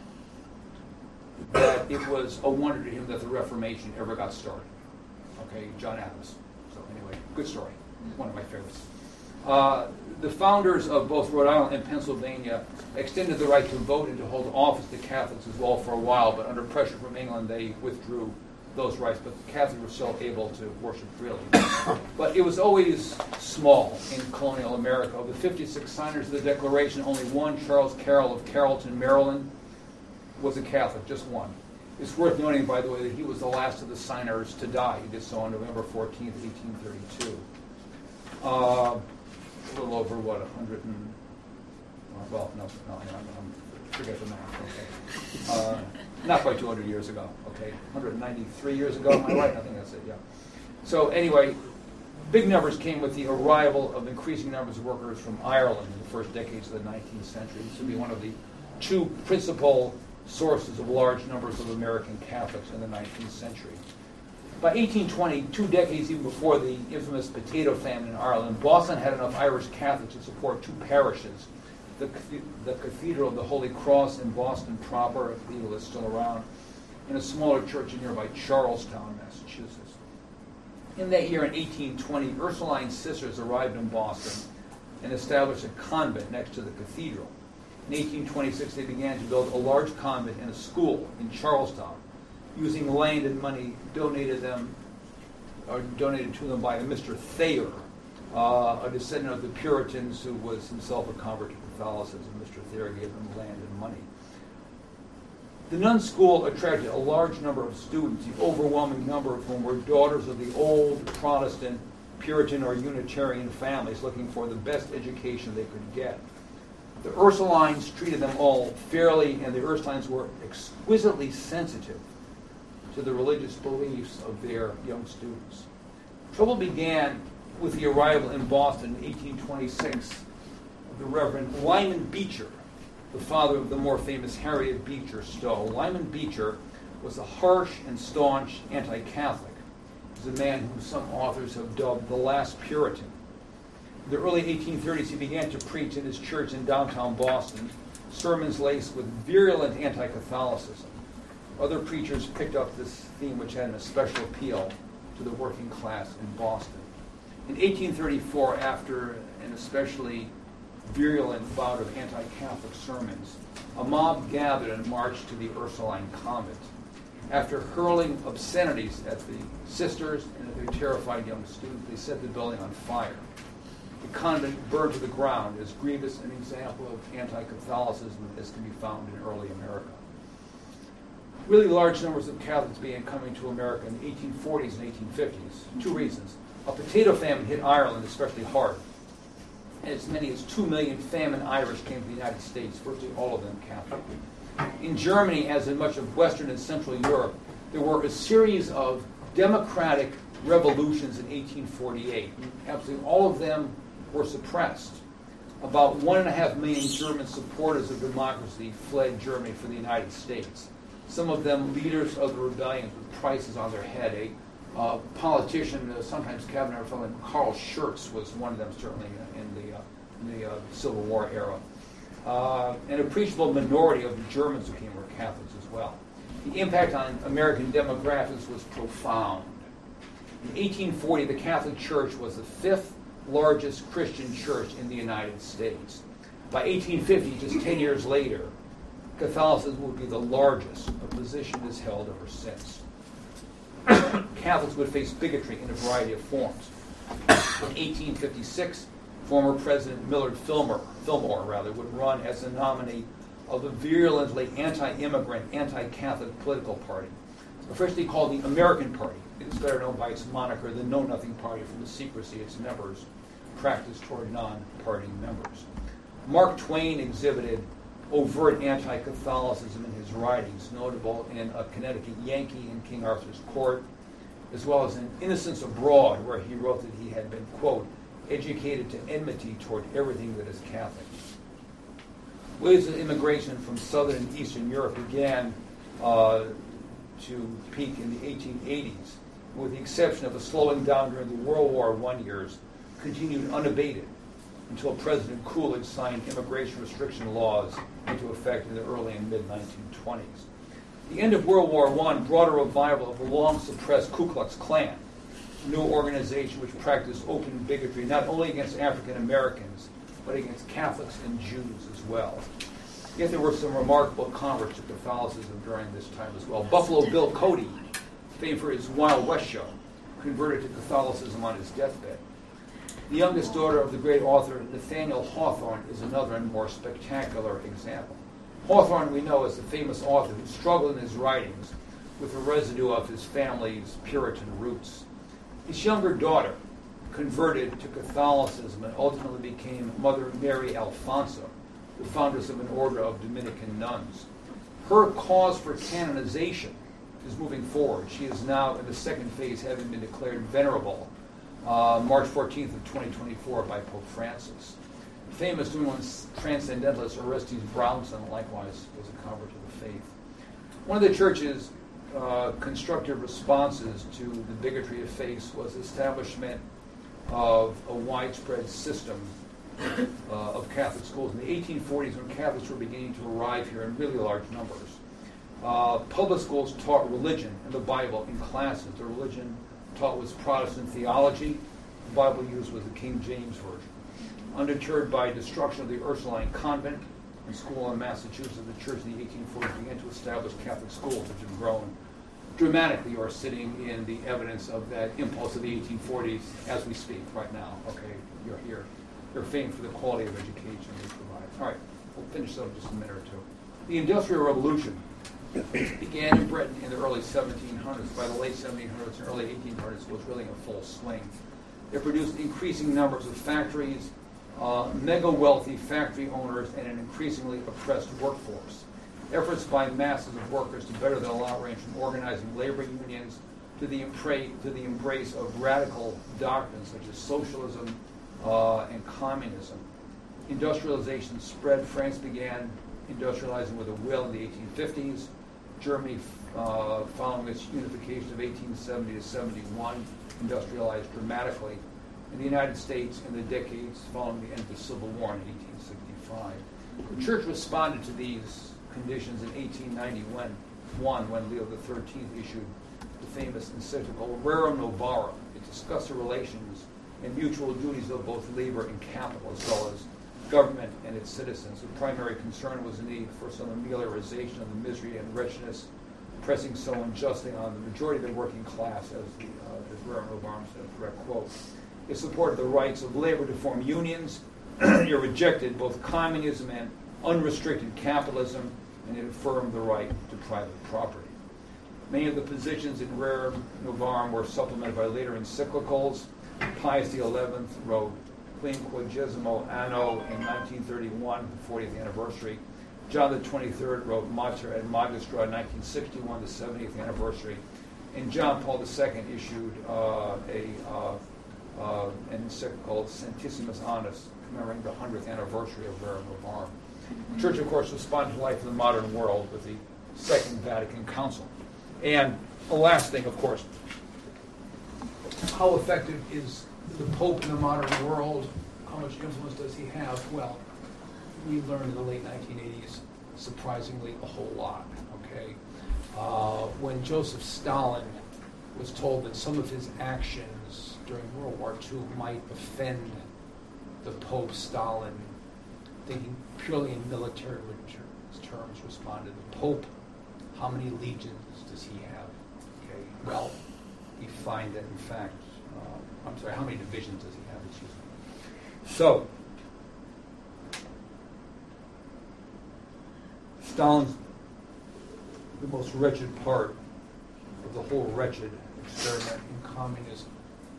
that it was a wonder to him that the Reformation ever got started. Okay, John Adams. So anyway, good story. One of my favorites. The founders of both Rhode Island and Pennsylvania extended the right to vote and to hold office to Catholics as well for a while, but under pressure from England, they withdrew those rights, but the Catholics were still able to worship freely. But it was always small in colonial America. Of the 56 signers of the Declaration, only one, Charles Carroll of Carrollton, Maryland, was a Catholic, just one. It's worth noting, by the way, that he was the last of the signers to die. He did so on November 14th, 1832. A little over, 100 and... Well, no, forget the math, okay. Not quite 200 years ago, okay. 193 years ago, am I right? I think that's it, yeah. So anyway, big numbers came with the arrival of increasing numbers of workers from Ireland in the first decades of the 19th century. This would be one of the 2 principal sources of large numbers of American Catholics in the 19th century. By 1820, 2 decades even before the infamous potato famine in Ireland, Boston had enough Irish Catholics to support 2 parishes. The Cathedral of the Holy Cross in Boston proper, a cathedral is still around, and a smaller church in nearby Charlestown, Massachusetts. In that year, in 1820, Ursuline sisters arrived in Boston and established a convent next to the cathedral. In 1826, they began to build a large convent and a school in Charlestown, using land and money donated to them by a Mr. Thayer, a descendant of the Puritans who was himself a convert to Catholicism. Mr. Thayer gave them land and money. The nun school attracted a large number of students, the overwhelming number of whom were daughters of the old Protestant, Puritan, or Unitarian families looking for the best education they could get. The Ursulines treated them all fairly, and the Ursulines were exquisitely sensitive to the religious beliefs of their young students. Trouble began with the arrival in Boston in 1826 of the Reverend Lyman Beecher, the father of the more famous Harriet Beecher Stowe. Lyman Beecher was a harsh and staunch anti-Catholic. He was a man whom some authors have dubbed the last Puritan. In the early 1830s, he began to preach in his church in downtown Boston, sermons laced with virulent anti-Catholicism. Other preachers picked up this theme, which had an especial appeal to the working class in Boston. In 1834, after an especially virulent bout of anti-Catholic sermons, a mob gathered and marched to the Ursuline convent. After hurling obscenities at the sisters and at their terrified young students, they set the building on fire. The convent burned to the ground, as grievous an example of anti-Catholicism as can be found in early America. Really large numbers of Catholics began coming to America in the 1840s and 1850s. Two reasons. A potato famine hit Ireland especially hard, and as many as 2 million famine Irish came to the United States, virtually all of them Catholic. In Germany, as in much of Western and Central Europe, there were a series of democratic revolutions in 1848. Absolutely all of them were suppressed. About 1.5 million German supporters of democracy fled Germany for the United States. Some of them leaders of the rebellions with prices on their head. A politician, sometimes cabinet fellow, Karl Schurz was one of them, certainly in the Civil War era. An appreciable minority of the Germans who came were Catholics as well. The impact on American demographics was profound. In 1840, the Catholic Church was the 5th largest Christian church in the United States. By 1850, just 10 years later, Catholicism would be the largest, a position is held ever since. Catholics would face bigotry in a variety of forms. In 1856, former President Millard Fillmore would run as the nominee of the virulently anti-immigrant, anti-Catholic political party, officially called the American Party. It is better known by its moniker, the Know Nothing Party, from the secrecy its members practiced toward non-party members. Mark Twain exhibited overt anti-Catholicism in his writings, notable in A Connecticut Yankee in King Arthur's Court, as well as in Innocents Abroad, where he wrote that he had been, quote, educated to enmity toward everything that is Catholic. Waves of immigration from Southern and Eastern Europe began to peak in the 1880s, with the exception of a slowing down during the World War I years, continued unabated until President Coolidge signed immigration restriction laws into effect in the early and mid-1920s. The end of World War I brought a revival of the long-suppressed Ku Klux Klan, a new organization which practiced open bigotry not only against African Americans, but against Catholics and Jews as well. Yet there were some remarkable converts to Catholicism during this time as well. Buffalo Bill Cody, famed for his Wild West show, converted to Catholicism on his deathbed. The youngest daughter of the great author Nathaniel Hawthorne is another and more spectacular example. Hawthorne, we know, is the famous author who struggled in his writings with the residue of his family's Puritan roots. His younger daughter converted to Catholicism and ultimately became Mother Mary Alfonso, the foundress of an order of Dominican nuns. Her cause for canonization is moving forward. She is now in the second phase, having been declared venerable March 14th of 2024 by Pope Francis. Famous New England transcendentalist Orestes Brownson likewise was a convert to the faith. One of the church's constructive responses to the bigotry it faced was establishment of a widespread system of Catholic schools. In the 1840s, when Catholics were beginning to arrive here in really large numbers, public schools taught religion and the Bible in classes. The religion taught was Protestant theology. The Bible used was the King James Version. Undeterred by destruction of the Ursuline convent and school in Massachusetts, the church in the 1840s began to establish Catholic schools, which have grown dramatically, or sitting in the evidence of that impulse of the 1840s as we speak right now. Okay, you're here. You're famed for the quality of education they provide. All right, we'll finish up in just a minute or two. The Industrial Revolution began in Britain in the early 1700s. By the late 1700s and early 1800s, was really in full swing. It produced increasing numbers of factories, mega wealthy factory owners, and an increasingly oppressed workforce. Efforts by masses of workers to better their lot range from organizing labor unions to the embrace of radical doctrines such as socialism and communism. Industrialization spread. France began industrializing with a will in the 1850s. Germany, following its unification of 1870 to 71, industrialized dramatically. In the United States, in the decades following the end of the Civil War in 1865. The church responded to these conditions in 1891 when Leo XIII issued the famous encyclical Rerum Novarum. It discussed the relations and mutual duties of both labor and capital, as well as government and its citizens. The primary concern was the need for some amelioration of the misery and wretchedness pressing so unjustly on the majority of the working class, as Rerum Novarum said, a direct quote. It supported the rights of labor to form unions. It rejected both communism and unrestricted capitalism, and it affirmed the right to private property. Many of the positions in Rerum Novarum were supplemented by later encyclicals. Pius XI wrote Quinquagesimo Anno in 1931, the 40th anniversary. John the 23rd wrote Mater et Magistra in 1961, the 70th anniversary. And John Paul II issued an encyclical, Sanctissimus Annus, commemorating the 100th anniversary of Rerum Novarum. The Church, of course, responded to life in the modern world with the Second Vatican Council. And the last thing, of course, how effective is the Pope in the modern world? How much influence does he have? Well, we learned in the late 1980s, surprisingly, a whole lot. Okay, when Joseph Stalin was told that some of his actions during World War II might offend the Pope, Stalin, thinking purely in military terms, responded, "The Pope, how many legions does he have?" Okay, well, we find that in fact, how many divisions does he have? Excuse me. So, Stalin's the most wretched part of the whole wretched experiment in communism.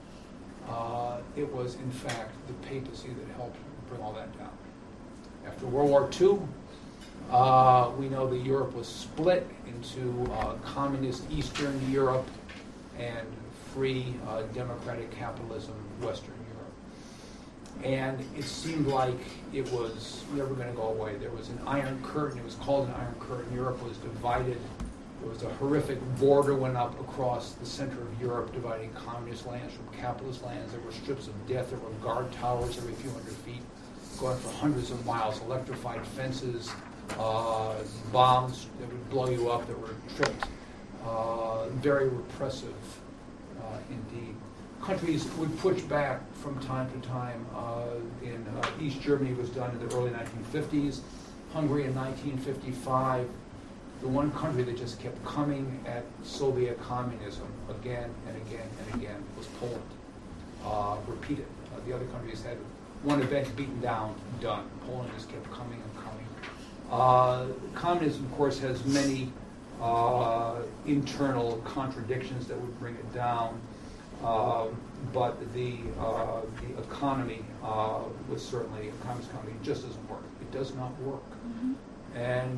It was, in fact, the papacy that helped bring all that down. After World War II, we know that Europe was split into communist Eastern Europe and free democratic capitalism Western Europe. And it seemed like it was never going to go away. There was an Iron Curtain. It was called an Iron Curtain. Europe was divided. There was a horrific border went up across the center of Europe, dividing communist lands from capitalist lands. There were strips of death. There were guard towers every few hundred feet, going for hundreds of miles, electrified fences, bombs that would blow you up, that were tripped. Very repressive indeed. Countries would push back from time to time. In East Germany was done in the early 1950s. Hungary in 1955. The one country that just kept coming at Soviet communism again and again and again was Poland. Repeated. The other countries had one event beaten down, done. Poland just kept coming and coming. Communism, of course, has many internal contradictions that would bring it down. But the economy was certainly, a communist economy just doesn't work. It does not work. Mm-hmm. And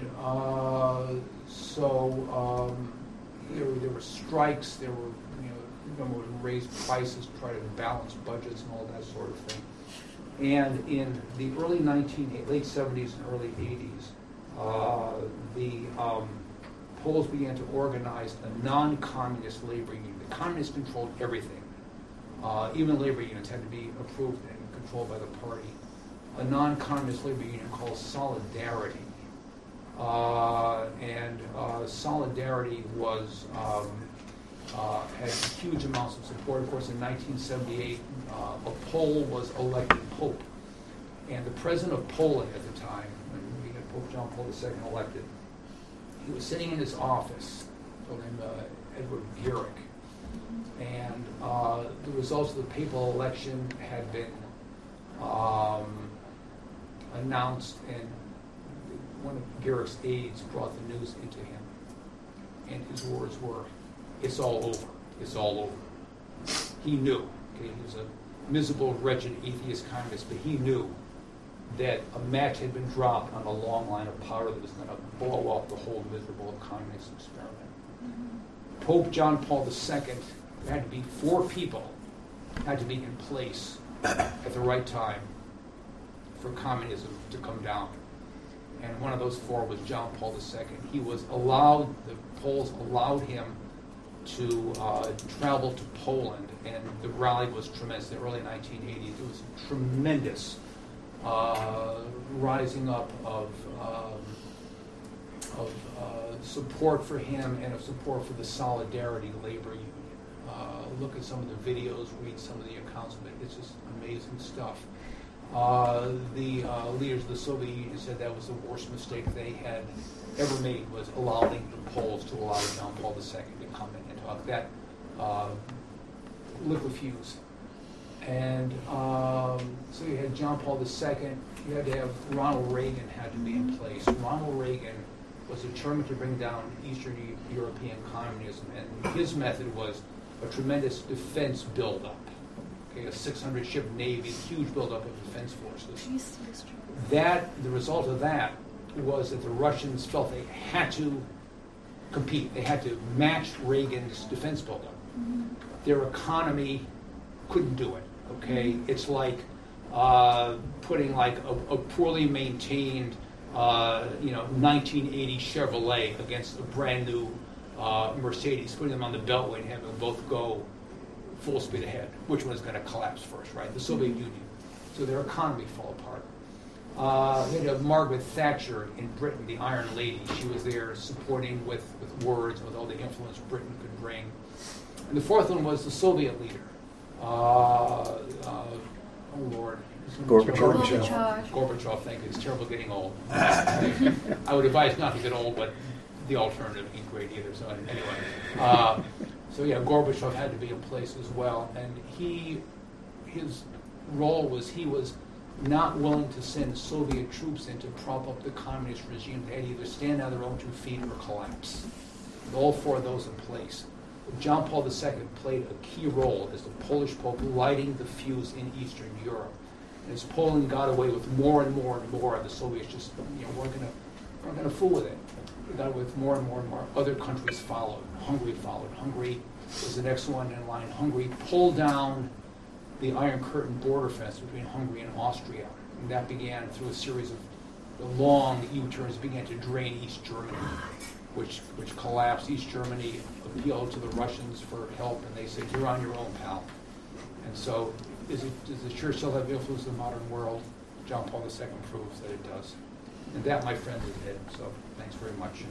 so there were strikes, there were, government would raise prices, try to balance budgets and all that sort of thing. And in the late 70s and early 80s, the Poles began to organize a non-communist labor union. The communists controlled everything. Even labor unions had to be approved and controlled by the party. A non-communist labor union called Solidarity. Solidarity was had huge amounts of support. Of course, in 1978, a Pole was elected Pope. And the president of Poland at the time, when we had Pope John Paul II elected, he was sitting in his office, named Edward Gierek. And the results of the papal election had been announced, and one of Gierek's aides brought the news into him. And his words were, "It's all over. It's all over." He knew. Okay, he was a miserable, wretched, atheist communist, but he knew that a match had been dropped on a long line of power that was going to blow up the whole miserable communist experiment. Pope John Paul II, there had to be 4 people, had to be in place at the right time for communism to come down. And one of those 4 was John Paul II. He was allowed, the Poles allowed him to travel to Poland, and the rally was tremendous. In the early 1980s, it was a tremendous rising up of support for him and of support for the Solidarity Labor Union. Look at some of the videos, read some of the accounts of it. It's just amazing stuff. The leaders of the Soviet Union said that was the worst mistake they had ever made, was allowing the Poles to allow John Paul II to come in and talk. That lit the fuse. And so you had John Paul II. You had to have Ronald Reagan had to be in place. Ronald Reagan was determined to bring down Eastern European communism, and his method was a tremendous defense buildup. Okay, a 600-ship navy, huge buildup of defense forces. The result of that was that the Russians felt they had to compete. They had to match Reagan's defense buildup. Their economy couldn't do it. Okay, it's like putting like a poorly maintained, 1980 Chevrolet against a brand new Mercedes, putting them on the beltway and having them both go full speed ahead. Which one is going to collapse first, right? The Soviet Union. So their economy fell apart. We had Margaret Thatcher in Britain, the Iron Lady. She was there supporting with words, with all the influence Britain could bring. And the 4th one was the Soviet leader. Oh Lord. Gorbachev, thank you. It's terrible getting old. I would advise not to get old, but the alternative ain't great either. So anyway, Gorbachev had to be in place as well, and his role was he was not willing to send Soviet troops in to prop up the communist regime. They had to either stand on their own 2 feet or collapse. With all 4 of those in place. John Paul II played a key role as the Polish Pope lighting the fuse in Eastern Europe. And as Poland got away with more and more and more, the Soviets just weren't going to fool with it. They got away with more and more and more. Other countries followed. Hungary followed. Hungary was the next one in line. Hungary pulled down the Iron Curtain border fence between Hungary and Austria. And that began through a series of long U-turns, began to drain East Germany, which collapsed. East Germany appealed to the Russians for help, and they said, "You're on your own, pal." And so, does the church still have influence in the modern world? John Paul II proves that it does. And that, my friends, is it. So, thanks very much.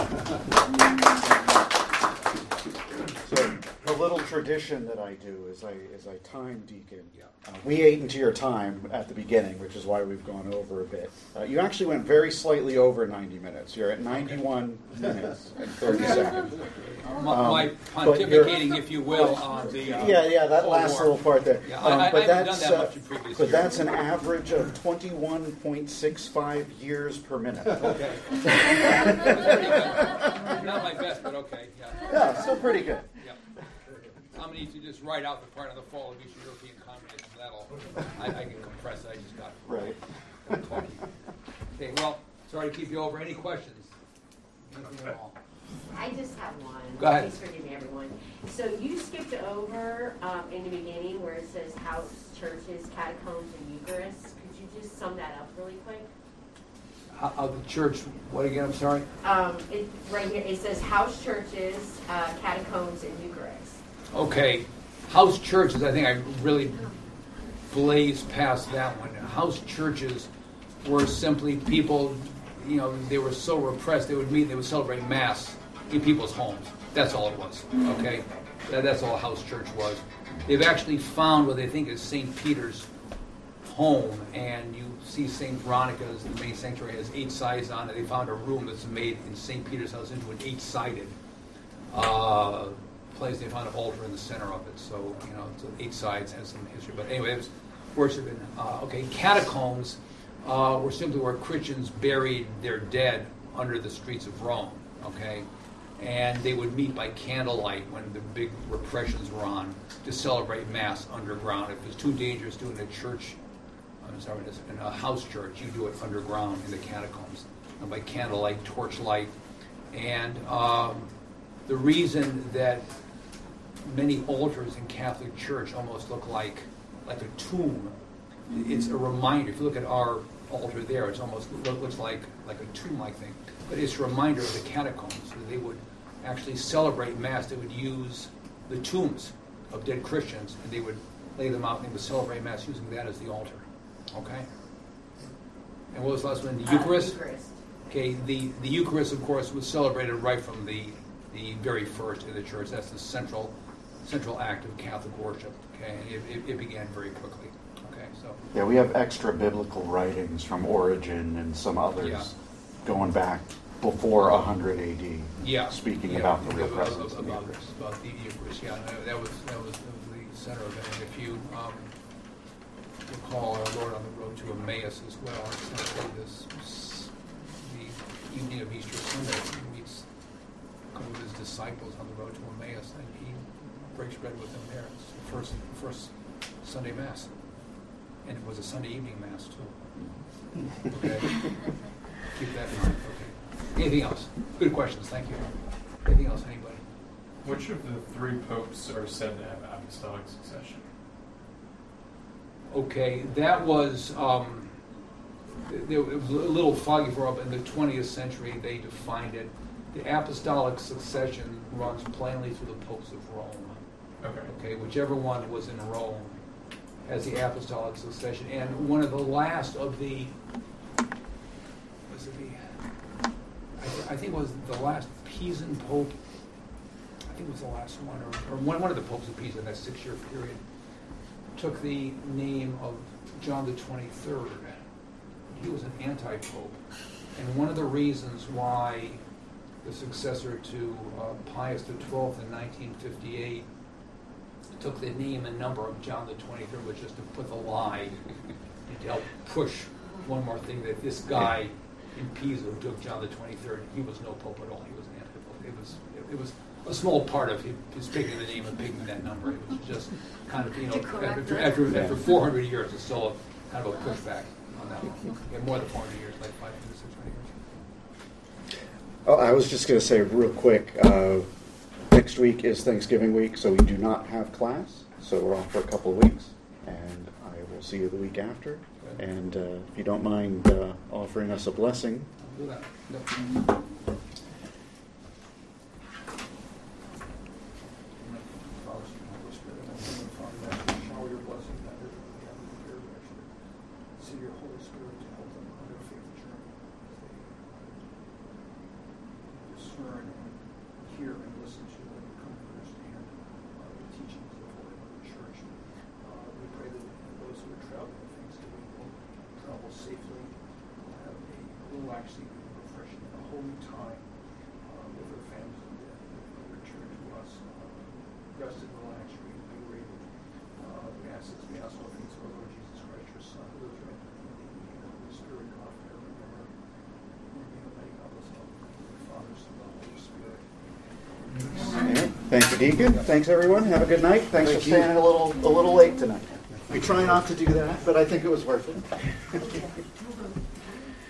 So, the little tradition that I do is I time deacon. We ate into your time at the beginning, which is why we've gone over a bit. You actually went very slightly over 90 minutes. You're at 91 minutes and 30 seconds. My pontificating, if you will, on the that last little part there. Yeah, I haven't done that much in previous years. That's an average of 21.65 years per minute. Okay. Not my best, but okay. Yeah, still pretty good. Yeah. I'm going to need to just write out the part on the fall of Eastern European communism. I can compress it. I just got talking. Okay, well, sorry to keep you over. Any questions? Anything at all? I just have one. Go ahead. Please forgive me, everyone. So you skipped over in the beginning where it says house, churches, catacombs, and Eucharist. Could you just sum that up really quick? The church, what again? I'm sorry? Right here, it says house churches, catacombs, and Eucharist. Okay. House churches, I think I really blazed past that one. House churches were simply people, they were so repressed, they would meet, they would celebrate Mass in people's homes. That's all it was, okay? That's all a house church was. They've actually found what they think is St. Peter's home, and you see St. Veronica's, the main sanctuary, has 8 sides on it. They found a room that's made in St. Peter's house into an 8-sided place. They found an altar in the center of it, so it's 8 sides, has some history. But anyway, it was worship in. Catacombs were simply where Christians buried their dead under the streets of Rome. Okay. And they would meet by candlelight when the big repressions were on to celebrate Mass underground. If it was too dangerous doing a church, in a house church, you do it underground in the catacombs, and by candlelight, torchlight. And the reason that many altars in Catholic Church almost look like a tomb, it's a reminder. If you look at our altar there, it almost looks like a tomb-like thing. But it's a reminder of the catacombs. So they would actually celebrate Mass. They would use the tombs of dead Christians, and they would lay them out, and they would celebrate Mass using that as the altar. Okay? And what was the last one? The Eucharist? Eucharist. Okay, the Eucharist, of course, was celebrated right from the very first in the church. That's the central act of Catholic worship. Okay, it began very quickly. Okay, so yeah, we have extra biblical writings from Origen and some others going back before 100 AD. Yeah, speaking about the real presence of the about Eucharist. the Eucharist. Yeah, that was the center of it. And if you recall our Lord on the road to Emmaus as well, essentially the evening of Easter Sunday, he meets a couple of his disciples on the road to Emmaus, and he breaks bread with them there. It's the first Sunday Mass. And it was a Sunday evening Mass, too. Okay. Keep that in mind. Okay. Anything else? Good questions. Thank you. Anything else, anybody? Which of the 3 popes are said to have apostolic succession? Okay, that was, it was a little foggy for up in the 20th century. They defined it. The apostolic succession runs plainly through the popes of Rome. Okay, whichever one was in Rome has the apostolic succession. And one of the last of the, I think it was the last Pisan pope. I think it was the last one, or one of the popes of Pisa in that 6-year period, took the name of John the 23rd. He was an anti-pope. And one of the reasons why the successor to Pius XII in 1958 took the name and number of John the 23rd was just to put the lie, to help push one more thing, that this guy in Pisa who took John the 23rd, he was no pope at all. He was an anti-pope. It was a small part of his picking the name and picking that number. It was just kind of, after 400 years, it's still kind of a pushback on that one. Yeah, more than 400 years, like 500, 600 years. Oh, I was just going to say real quick, next week is Thanksgiving week, so we do not have class, so we're off for a couple of weeks, and I will see you the week after. And if you don't mind offering us a blessing. I'll do that. Yep. Shower your blessing down here from the heaven of your direction. See your Holy Spirit to help them on their faith journey as they discern and hear and listen to and come to understand the teachings of the Holy Mother Church. We pray that those who are traveling with Thanksgiving will travel safely, will have a relaxing, refreshing, and a holy time with their families, and then return to us rest and relax, reinvigorated. We ask this, we ask all things of our Lord Jesus Christ, your Son, who lives right in the Holy Spirit, God forever and ever. God bless all the Father, Son, and the Holy Spirit. Yeah. Thank you, Deacon. Thanks, everyone. Have a good night. Thanks for staying a little late tonight. We try not to do that, but I think it was worth it.